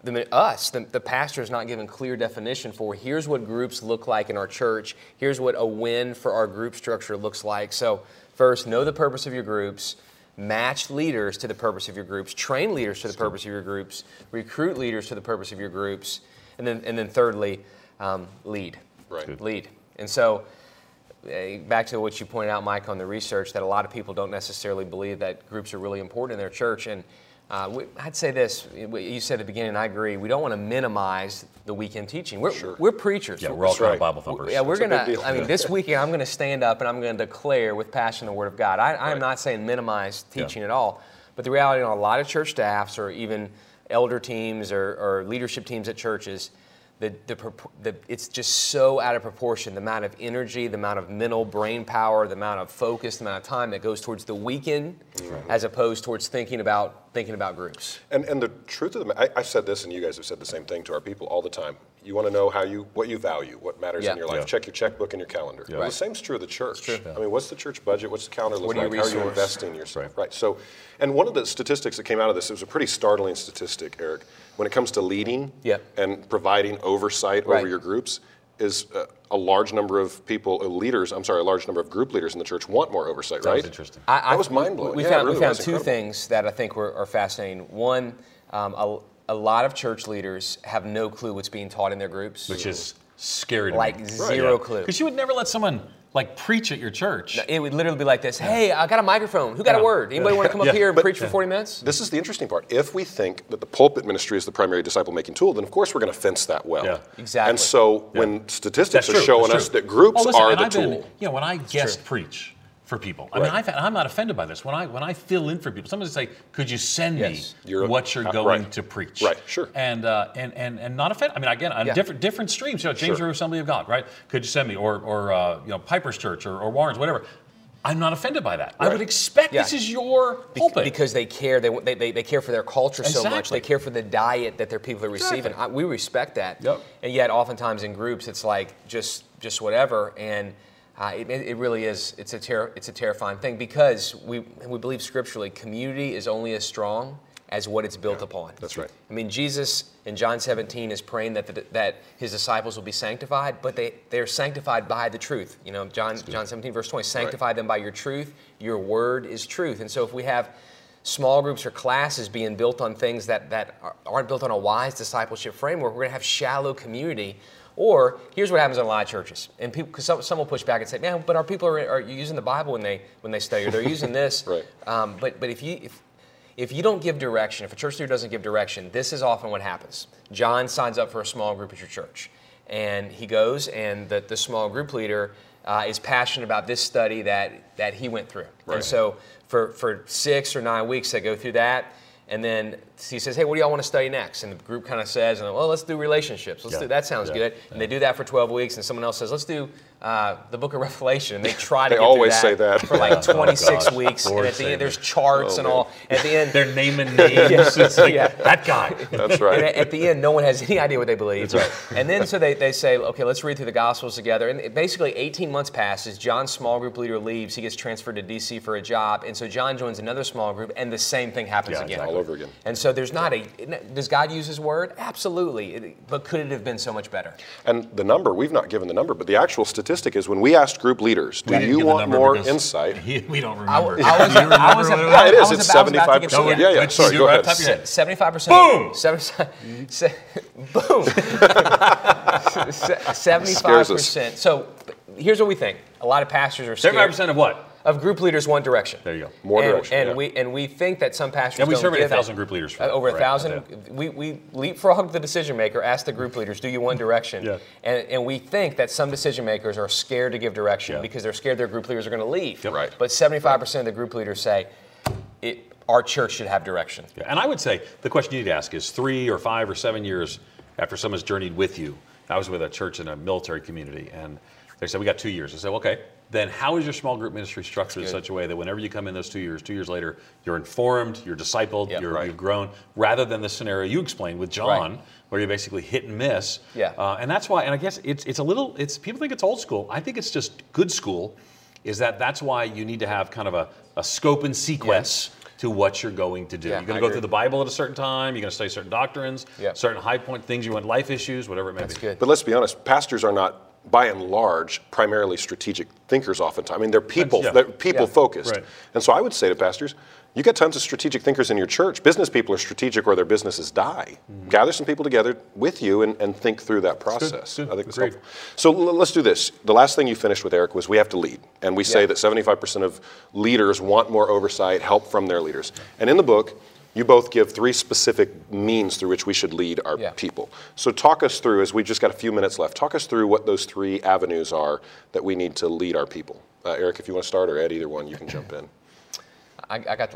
pastor is not given clear definition for here's what groups look like in our church, here's what a win for our group structure looks like. So first, know the purpose of your groups, match leaders to the purpose of your groups, train leaders to the purpose of your groups, recruit leaders to the purpose of your groups, and then thirdly, lead. Right. Lead. And so back to what you pointed out, Mike, on the research, that a lot of people don't necessarily believe that groups are really important in their church. And I'd say this, you said at the beginning, and I agree, we don't want to minimize the weekend teaching. We're preachers. Yeah, we're all kind of Bible thumpers. Yeah, we're going to, this weekend I'm going to stand up and I'm going to declare with passion the Word of God. I am not saying minimize teaching at all, but the reality on a lot of church staffs or even elder teams or leadership teams at churches, it's just so out of proportion, the amount of energy, the amount of mental brain power, the amount of focus, the amount of time that goes towards the weekend as opposed towards thinking about groups. And the truth of the matter, I've said this, and you guys have said the same thing to our people all the time. You want to know what you value, what matters in your life. Check your checkbook and your calendar. Well, the same's true of the church. I mean, what's the church budget? What's the calendar look like? How are you investing yourself? Right. So, and one of the statistics that came out of this, it was a pretty startling statistic, Eric, when it comes to leading and providing oversight over your groups, is a large number of a large number of group leaders in the church want more oversight, right? That's interesting. That was mind-blowing. We found two things that I think are fascinating. One, a lot of church leaders have no clue what's being taught in their groups. Which is scary to me. Like zero clue. Because you would never let someone preach at your church. It would literally be like this. Hey, I got a microphone. Who got a word? Anybody want to come up here and preach for 40 minutes? This is the interesting part. If we think that the pulpit ministry is the primary disciple-making tool, then of course we're going to fence that well. Yeah. Exactly. And so when statistics are showing us that groups are the tool. When I guest preach for people, I mean, I'm not offended by this. When I fill in for people, someone say, "Could you send me what you're going to preach?" Right. Sure. And not offended. I mean, again, on different streams. James River Assembly of God, right? Could you send me or Piper's Church or Warren's, whatever. I'm not offended by that. Right. I would expect this is your pulpit. Because they care. They care for their culture so much. They care for the diet that their people are receiving. We respect that. Yep. And yet, oftentimes in groups, it's like just whatever. And it really is. It's a terrifying thing because we believe scripturally, community is only as strong as what it's built upon. That's right. I mean, Jesus in John 17 is praying that his disciples will be sanctified, but they're sanctified by the truth. You know, John 17 verse 20, sanctify them by your truth. Your word is truth. And so if we have small groups or classes being built on things that aren't built on a wise discipleship framework, we're going to have shallow community. Or here's what happens in a lot of churches, and people, because some will push back and say, "Man, but our people are using the Bible when they study, or they're using this." Right. But if you don't give direction, if a church leader doesn't give direction, this is often what happens. John signs up for a small group at your church, and he goes, and the small group leader is passionate about this study that he went through, and so for 6 or 9 weeks they go through that. And then he says, "Hey, what do y'all want to study next?" And the group kind of says, "Well, let's do relationships. That sounds good." And they do that for 12 weeks. And someone else says, "Let's do the Book of Revelation." And they try to. They always say that for like 26 weeks. And at the end, there's charts and all. At the end, they're naming names. It's like that guy. That's right. And at the end, no one has any idea what they believe. That's right. And then so they say, "Okay, let's read through the Gospels together." And basically, 18 months passes. John's small group leader leaves. He gets transferred to D.C. for a job, and so John joins another small group, and the same thing happens again. All over again. And so there's not does God use His Word? Absolutely. But could it have been so much better? And the number, we've not given the number, but the actual statistic is when we asked group leaders, do you want more insight? We don't remember. It is. It's 75%. Yeah. Sorry, go ahead. 75%. Boom! 75%. So here's what we think. A lot of pastors are scared. 75% of what? of group leaders want direction. There you go. More and, direction. And we think that some pastors And we don't surveyed give 1,000 group leaders. over 1,000. We leapfrog the decision maker, ask the group leaders, do you want direction? Yeah. And we think that some decision makers are scared to give direction because they're scared their group leaders are going to leave. Yep. Right. But 75% of the group leaders say our church should have direction. Yeah, and I would say the question you need to ask is 3 or 5 or 7 years after someone's journeyed with you. I was with a church in a military community, and they said, we got 2 years. I said, okay, then how is your small group ministry structured in such a way that whenever you come in those 2 years, 2 years later, you're informed, you're discipled, you've grown, rather than the scenario you explained with John, where you're basically hit and miss. Yeah. And that's why, and I guess it's a little, people think it's old school. I think it's just good school, is that's why you need to have kind of a scope and sequence to what you're going to do. Yeah, you're going to go through the Bible at a certain time. You're going to study certain doctrines, certain high point things you want, life issues, whatever it may be. That's good. But let's be honest, pastors are not, by and large, primarily strategic thinkers oftentimes. I mean, they're people, focused. Right. And so I would say to pastors, you got tons of strategic thinkers in your church. Business people are strategic or their businesses die. Gather some people together with you and think through that process. Good. I think that's Agreed. helpful. So let's do this. The last thing you finished with, Eric, was we have to lead. And we say that 75% of leaders want more oversight, help from their leaders. And in the book, you both give 3 specific means through which we should lead our people. So talk us through, as we've just got a few minutes left, talk us through what those 3 avenues are that we need to lead our people. Eric, if you want to start, or Ed, either one, you can jump in. I got the.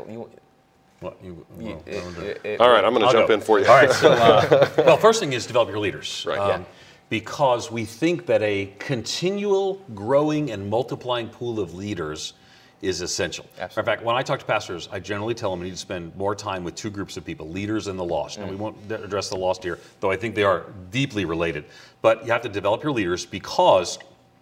All right, I'm going to jump in for you. All right. So, well, first thing is develop your leaders. Right. Because we think that a continual growing and multiplying pool of leaders is essential. Absolutely. In fact, when I talk to pastors, I generally tell them we need to spend more time with 2 groups of people, leaders and the lost. Now, we won't address the lost here, though I think they are deeply related. But you have to develop your leaders because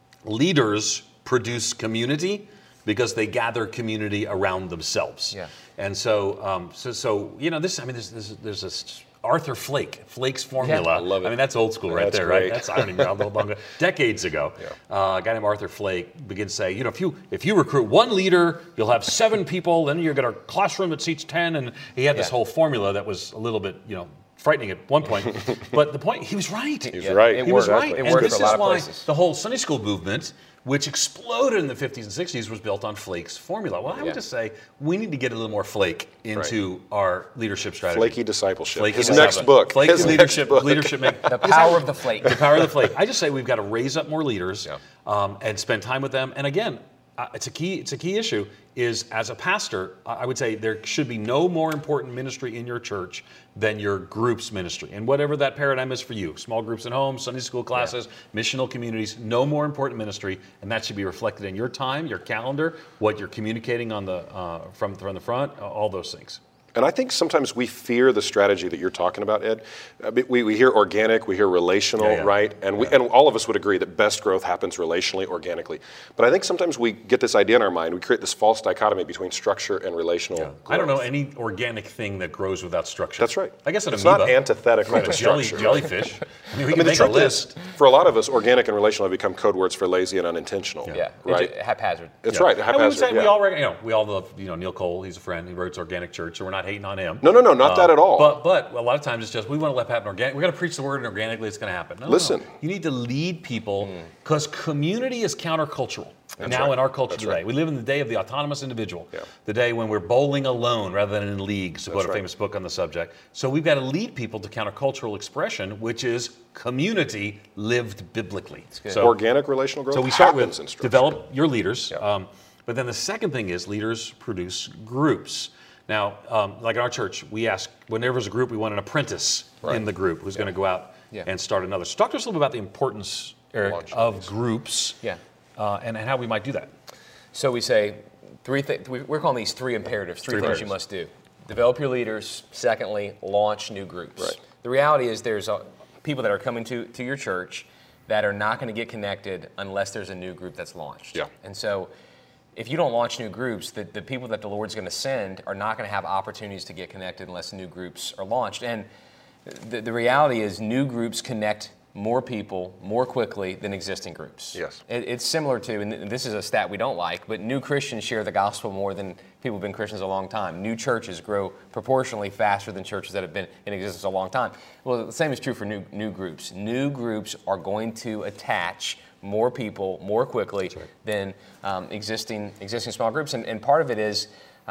leaders produce community because they gather community around themselves. Yeah. And so, you know, there's this Arthur Flake's formula. I love it. I mean, that's old school right That's there, great. right? That's, I don't even know how long ago. Decades ago, a guy named Arthur Flake began to say, you know, if you recruit 1 leader, you'll have 7 people, then you're going to a classroom that seats 10. And he had this whole formula that was a little bit, you know, frightening at one point. But the point, he was right. He was right. He was right. It And worked this for a lot is of why places. the whole Sunday school movement, which exploded in the 50s and 60s, was built on Flake's formula. Well, I would just say we need to get a little more Flake into our leadership strategy. Flaky discipleship. Flaky His discipleship. next book. Flaky His leadership. next book. Leadership. The power of the flake. The power of the flake. I just say we've got to raise up more leaders and spend time with them. And again, it's a key issue. Is as a pastor, I would say there should be no more important ministry in your church than your group's ministry. And whatever that paradigm is for you, small groups at home, Sunday school classes, missional communities, no more important ministry, and that should be reflected in your time, your calendar, what you're communicating on the from the front, all those things. And I think sometimes we fear the strategy that you're talking about, Ed. We hear organic, we hear relational, right? And and all of us would agree that best growth happens relationally, organically. But I think sometimes we get this idea in our mind, we create this false dichotomy between structure and relational growth. I don't know any organic thing that grows without structure. That's right. I guess an it's amoeba. not antithetical to structure. Jellyfish. I mean, we I can mean, the make a truth list. is, for a lot of us, organic and relational have become code words for lazy and unintentional. Right? Haphazard. It's right, And we would say haphazard. we all love Neil Cole. He's a friend. He writes Organic Church, so we're not hating on him. No, not that at all. But a lot of times it's just we want to let happen organic. We're going to preach the word and organically it's going to happen. No, Listen. no. You need to lead people because community is countercultural. In our culture today. We live in the day of the autonomous individual, the day when we're bowling alone rather than in leagues, to quote a famous book on the subject. So we've got to lead people to countercultural expression, which is community lived biblically. So organic relational growth. So we start with happens in structure. develop your leaders. But then the second thing is leaders produce groups. Now, like in our church, we ask, whenever there's a group, we want an apprentice in the group who's going to go out and start another. So talk to us a little bit about the importance, Eric, of groups and how we might do that. So we say we're calling these 3 imperatives, three things you must do. Develop your leaders. Secondly, launch new groups. Right. The reality is there's people that are coming to your church that are not going to get connected unless there's a new group that's launched. Yeah. And so if you don't launch new groups, the people that the Lord's going to send are not going to have opportunities to get connected unless new groups are launched. And the reality is new groups connect more people more quickly than existing groups. Yes. It's similar to, and this is a stat we don't like, but new Christians share the gospel more than people who've been Christians a long time. New churches grow proportionally faster than churches that have been in existence a long time. Well, the same is true for new groups. New groups are going to attach more people more quickly than existing small groups. And part of it is,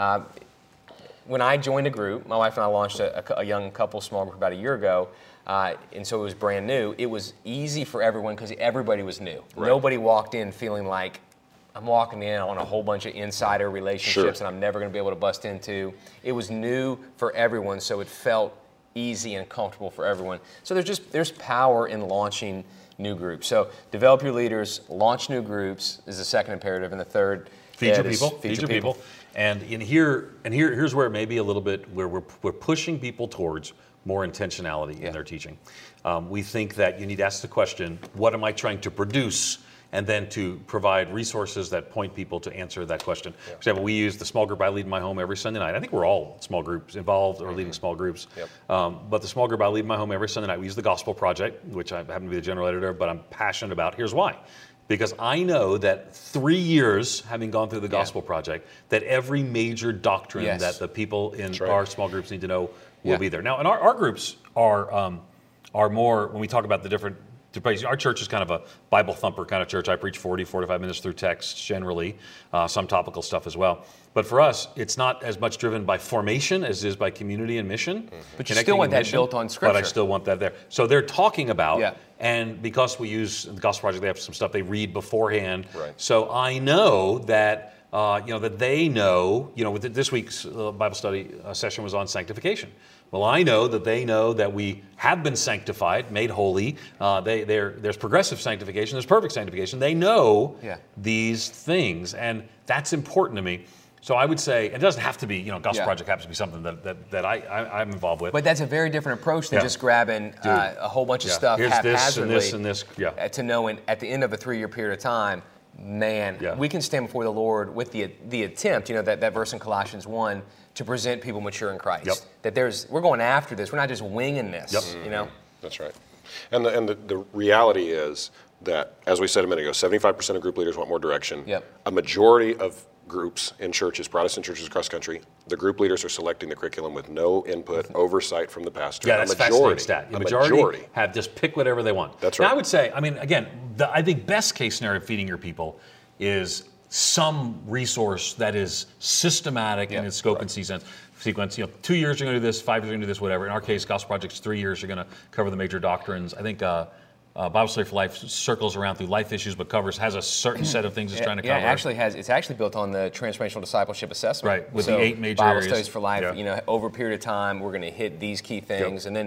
when I joined a group, my wife and I launched a young couple small group about a year ago, and so it was brand new. It was easy for everyone because everybody was new. Right. Nobody walked in feeling like, I'm walking in on a whole bunch of insider relationships and I'm never going to be able to bust into. It was new for everyone, so it felt easy and comfortable for everyone. So there's power in launching new groups. So develop your leaders, launch new groups is the second imperative, and the third, feed your people. And here's where it may be a little bit where we're pushing people towards more intentionality in their teaching. We think that you need to ask the question, what am I trying to produce? And then to provide resources that point people to answer that question. For example, we use the small group I lead in my home every Sunday night. I think we're all small groups involved or leading small groups. But the small group I lead in my home every Sunday night, we use the Gospel Project, which I happen to be the general editor, but I'm passionate about. Here's why. Because I know that 3 years, having gone through the Gospel Project, that every major doctrine that the people in our small groups need to know will be there. Now, and our groups are more, when we talk about the different, our church is kind of a Bible thumper kind of church. I preach 45 minutes through text generally, some topical stuff as well. But for us, it's not as much driven by formation as it is by community and mission. But you still want that built on Scripture. But I still want that there. So they're talking about, and because we use the Gospel Project, they have some stuff they read beforehand. Right. So I know that, that they know, with this week's Bible study session was on sanctification. Well, I know that they know that we have been sanctified, made holy. There's progressive sanctification, there's perfect sanctification. They know these things, and that's important to me. So I would say, it doesn't have to be, Gospel Project happens to be something that I'm involved with. But that's a very different approach than just grabbing a whole bunch of stuff haphazardly. This and this, to know at the end of a 3-year period of time, we can stand before the Lord with the attempt, that verse in Colossians 1, to present people mature in Christ. That we're going after this. We're not just winging this. That's right. And the reality is that, as we said a minute ago, 75% of group leaders want more direction. A majority of groups in churches, Protestant churches across the country, the group leaders are selecting the curriculum with no input, oversight from the pastor. Yeah, that's a fascinating stat. The majority have just pick whatever they want. That's right. Now, I would say, again, I think best case scenario of feeding your people is some resource that is systematic in its scope and sequence. 2 years you're going to do this, 5 years you're going to do this, whatever. In our case, Gospel Project's 3 years you're going to cover the major doctrines. I think Bible Study for Life circles around through life issues, but has a certain set of things it's trying to cover. It's actually built on the Transformational Discipleship Assessment. Right, with the 8 major Bible areas. Studies for Life. Over a period of time, we're going to hit these key things, and then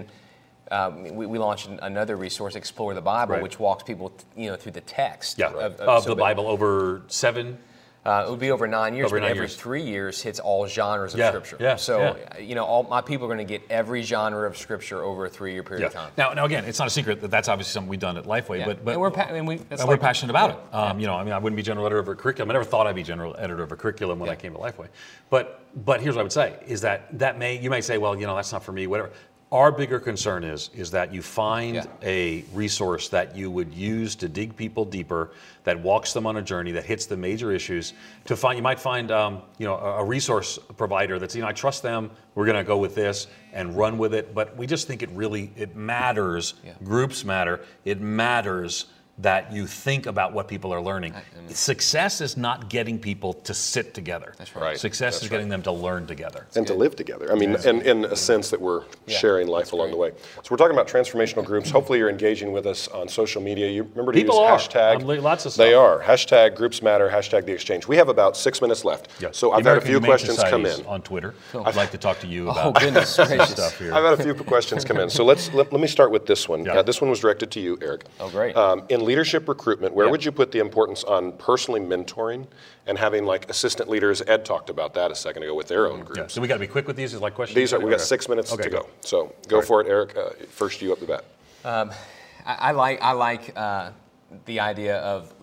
we launched another resource, Explore the Bible, which walks people, through the text of the Bible over 7. It would be over 9 years, but every 3 years hits all genres of Scripture. All my people are going to get every genre of Scripture over a 3-year period of time. Now, again, it's not a secret that that's obviously something we've done at Lifeway, but we're passionate about it. I wouldn't be general editor of a curriculum. I never thought I'd be general editor of a curriculum when I came to Lifeway. But here's what I would say, is that you may say, well, that's not for me, whatever. Our bigger concern is that you find a resource that you would use to dig people deeper, that walks them on a journey, that hits the major issues. You might find a resource provider that's, I trust them, we're going to go with this and run with it. But we just think it matters. Groups matter. It matters that you think about what people are learning. Success is not getting people to sit together. That's right. Success is getting them to learn together. And to live together. And in a sense that we're sharing life along the way. So we're talking about transformational groups. Hopefully you're engaging with us on social media. You remember to use hashtag. Lots of stuff. They are. Hashtag Groups Matter, hashtag The Exchange. We have about 6 minutes left. So I've had a few questions come in. On Twitter. I'd like to talk to you about goodness stuff here. I've had a few questions come in. So let me start with this one. This one was directed to you, Eric. Oh, great. In leadership recruitment, where would you put the importance on personally mentoring and having assistant leaders? Ed talked about that a second ago with their own groups. So we got to be quick with these. Is questions. We got 6 minutes to go. So go for it, Eric. First, you up the bat. I like the idea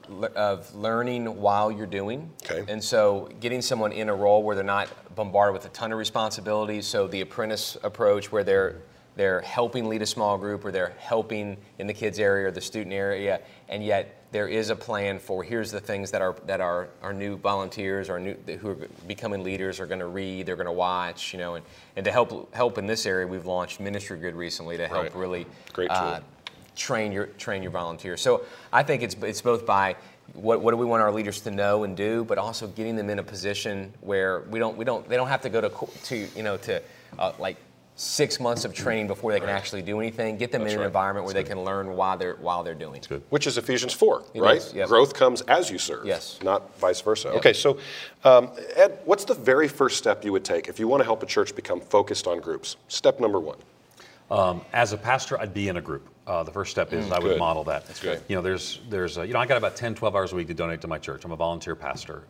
of learning while you're doing. Okay. And so getting someone in a role where they're not bombarded with a ton of responsibilities. So the apprentice approach, where they're they're helping lead a small group, or they're helping in the kids area or the student area, and yet there is a plan for here's the things that our new volunteers or who are becoming leaders are going to read, they're going to watch, and to help in this area, we've launched Ministry Grid recently to help really Great tool. train your volunteers. So I think it's both by what do we want our leaders to know and do, but also getting them in a position where they don't have to go to like 6 months of training before they can actually do anything. Get them in an environment where they can learn while they're doing. That's good. Which is Ephesians 4, It right? is, yep. Growth comes as you serve, Yes. not vice versa. Yep. Okay, so Ed, what's the very first step you would take if you want to help a church become focused on groups? Step number one. As a pastor, I'd be in a group. The first step is I would good. model that. That's good. There's I got about 10, 12 hours a week to donate to my church. I'm a volunteer pastor.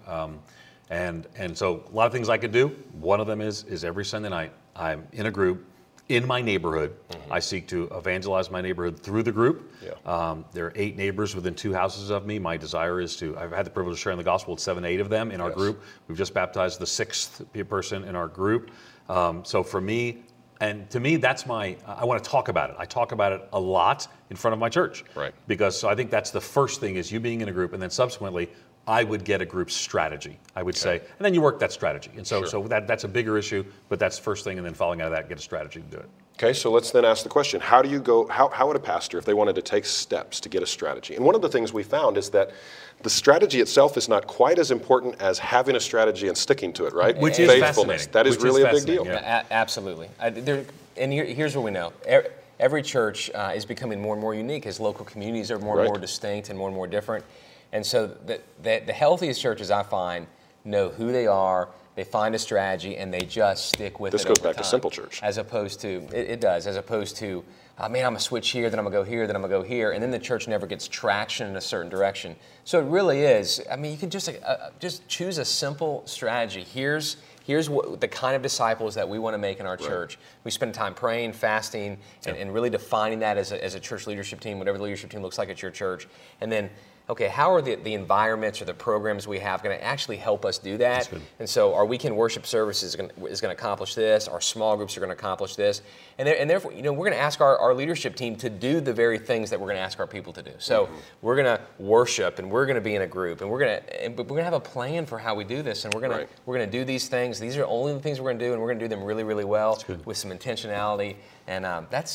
And so a lot of things I could do. One of them is every Sunday night, I'm in a group in my neighborhood. I seek to evangelize my neighborhood through the group. Yeah. There are 8 neighbors within 2 houses of me. My desire is I've had the privilege of sharing the gospel with 7, 8 of them in our group. We've just baptized the 6th person in our group. So for me, and to me, that's I want to talk about it. I talk about it a lot in front of my church. Right. Because so I think that's the first thing is you being in a group, and then subsequently, I would get a group strategy, I would say, and then you work that strategy. And so that's a bigger issue, but that's the first thing, and then following out of that, get a strategy to do it. Okay, so let's then ask the question, how would a pastor, if they wanted to take steps to get a strategy? And one of the things we found is that the strategy itself is not quite as important as having a strategy and sticking to it, right? Which is faithfulness. fascinating. That is Which is really a big deal. fascinating, yeah. Absolutely. Here's what we know. Every church is becoming more and more unique as local communities are more and more distinct and more different. And so the healthiest churches I find know who they are, they find a strategy, and they just stick with it. This goes over back to time. simple church. As opposed to, it does, as opposed to, man, I'm going to switch here, then I'm going to go here, then I'm going to go here, and then the church never gets traction in a certain direction. So it really is, you can just choose a simple strategy. Here's what the kind of disciples that we want to make in our church. We spend time praying, fasting, and really defining that as a church leadership team, whatever the leadership team looks like at your church. And then, okay, how are the environments or the programs we have going to actually help us do that? And so our weekend worship service is going to accomplish this. Our small groups are going to accomplish this. And therefore, we're going to ask our leadership team to do the very things that we're going to ask our people to do. So we're going to worship, and we're going to be in a group, and we're going to have a plan for how we do this, and we're going to do these things. These are only the things we're going to do, and we're going to do them really, really well with some intentionality. And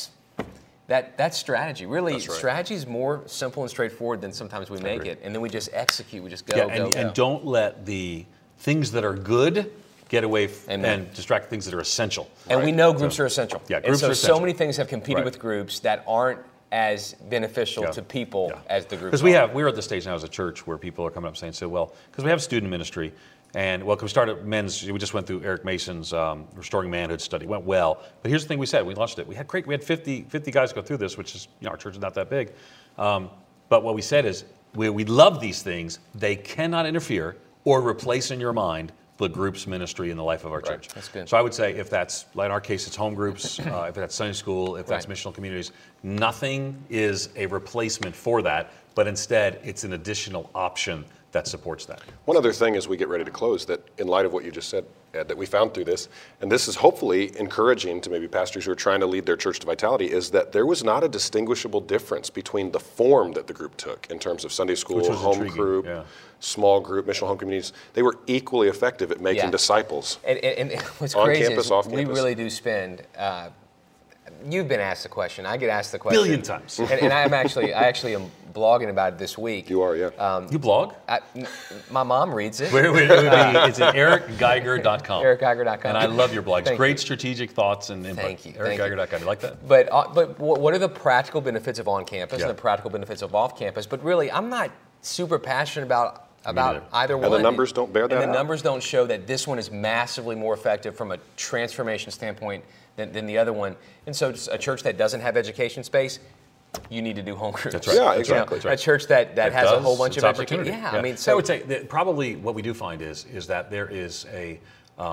that's strategy. Really, strategy is more simple and straightforward than sometimes we make it. And then we just execute. We just go, go. And don't let the things that are good get away and distract things that are essential. And we know groups are essential. Yeah, groups are So essential. many things have competed with groups that aren't as beneficial to people as the groups. Because we're at the stage now as a church where people are coming up saying, because we have student ministry, and we started men's. We just went through Eric Mason's Restoring Manhood study. It went well, but here's the thing: we said we launched it. We had 50 guys go through this, which is our church is not that big. But what we said is we love these things. They cannot interfere or replace in your mind the group's ministry in the life of our church. That's good. So I would say if that's, like in our case, it's home groups, if that's Sunday school, if that's missional communities, nothing is a replacement for that, but instead it's an additional option that supports that. One other thing as we get ready to close that in light of what you just said, Ed, that we found through this, and this is hopefully encouraging to maybe pastors who are trying to lead their church to vitality, is that there was not a distinguishable difference between the form that the group took in terms of Sunday school, home group, small group, missional home communities. They were equally effective at making disciples. And what's on crazy campus, is off we campus. really do spend. You've been asked the question. I get asked the question. Billion times. And I actually am blogging about it this week. You are, yeah. You blog? My mom reads it. It's at ericgeiger.com. ericgeiger.com. And I love your blog. It's Thank great you. strategic thoughts and input. Thank you. ericgeiger.com. You like that? But what are the practical benefits of on campus and the practical benefits of off campus? But really, I'm not super passionate about either one. And the numbers don't bear that out. And the numbers don't show that this one is massively more effective from a transformation standpoint than the other one. And so just a church that doesn't have education space, you need to do home groups. That's right. Yeah, exactly. A church that has a whole bunch of opportunity. education. Yeah, I mean, so I would say that probably what we do find is that there is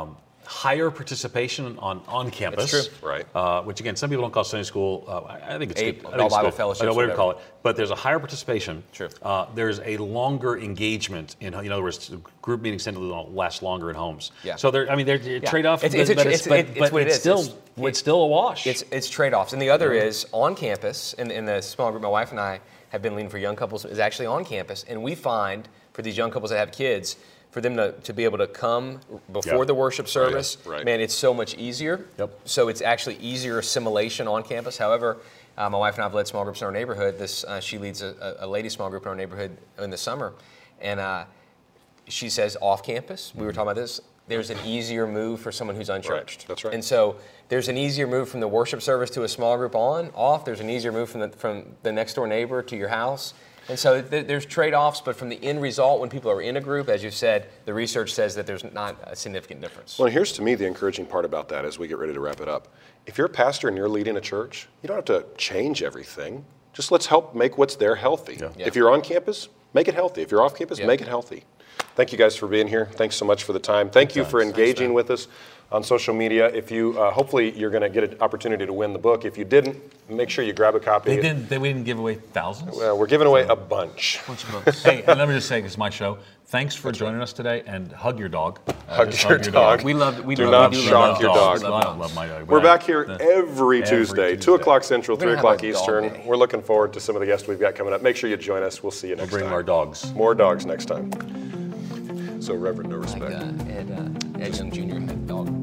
higher participation on campus. That's true. Right. Which again, some people don't call Sunday school. I think it's good. I think All it's Bible good. fellowships, I know whatever you whatever. call it. But there's a higher participation. True. There's a longer engagement. In other words, group meetings tend to last longer in homes. Yeah. So there, I mean, they're trade-off. It's what it is. It's still a wash. It's trade-offs. And the other is on campus, in the small group my wife and I have been leading for young couples, is actually on campus. And we find for these young couples that have kids, for them to be able to come before Yep. the worship service, Right. man, it's so much easier. Yep. So it's actually easier assimilation on campus. However, my wife and I have led small groups in our neighborhood. She leads a ladies' small group in our neighborhood in the summer. And she says off campus, we were talking about this, there's an easier move for someone who's unchurched. Right. That's right. And so there's an easier move from the worship service to a small group off. There's an easier move from the next door neighbor to your house. And so there's trade-offs, but from the end result, when people are in a group, as you said, the research says that there's not a significant difference. Well, here's to me the encouraging part about that as we get ready to wrap it up. If you're a pastor and you're leading a church, you don't have to change everything. Just let's help make what's there healthy. Yeah. Yeah. If you're on campus, make it healthy. If you're off campus, make it healthy. Thank you guys for being here. Thanks so much for the time. Thank you for engaging with us on social media. If you, hopefully you're going to get an opportunity to win the book. If you didn't, make sure you grab a copy. we didn't give away thousands. We're giving away a bunch. Hey, and let me just say, this is my show. Thanks for joining us today, and hug your dog. Hug your dog. We love Do not we shock your dogs. dog. I love my dog. We're back here every Tuesday, 2 Tuesday. o'clock Central, 3 gonna have o'clock a dog Eastern. day. We're looking forward to some of the guests we've got coming up. Make sure you join us. We'll see you next Bring time. our dogs. More dogs next time. So Reverend, no respect. Ed Young Jr. had dog.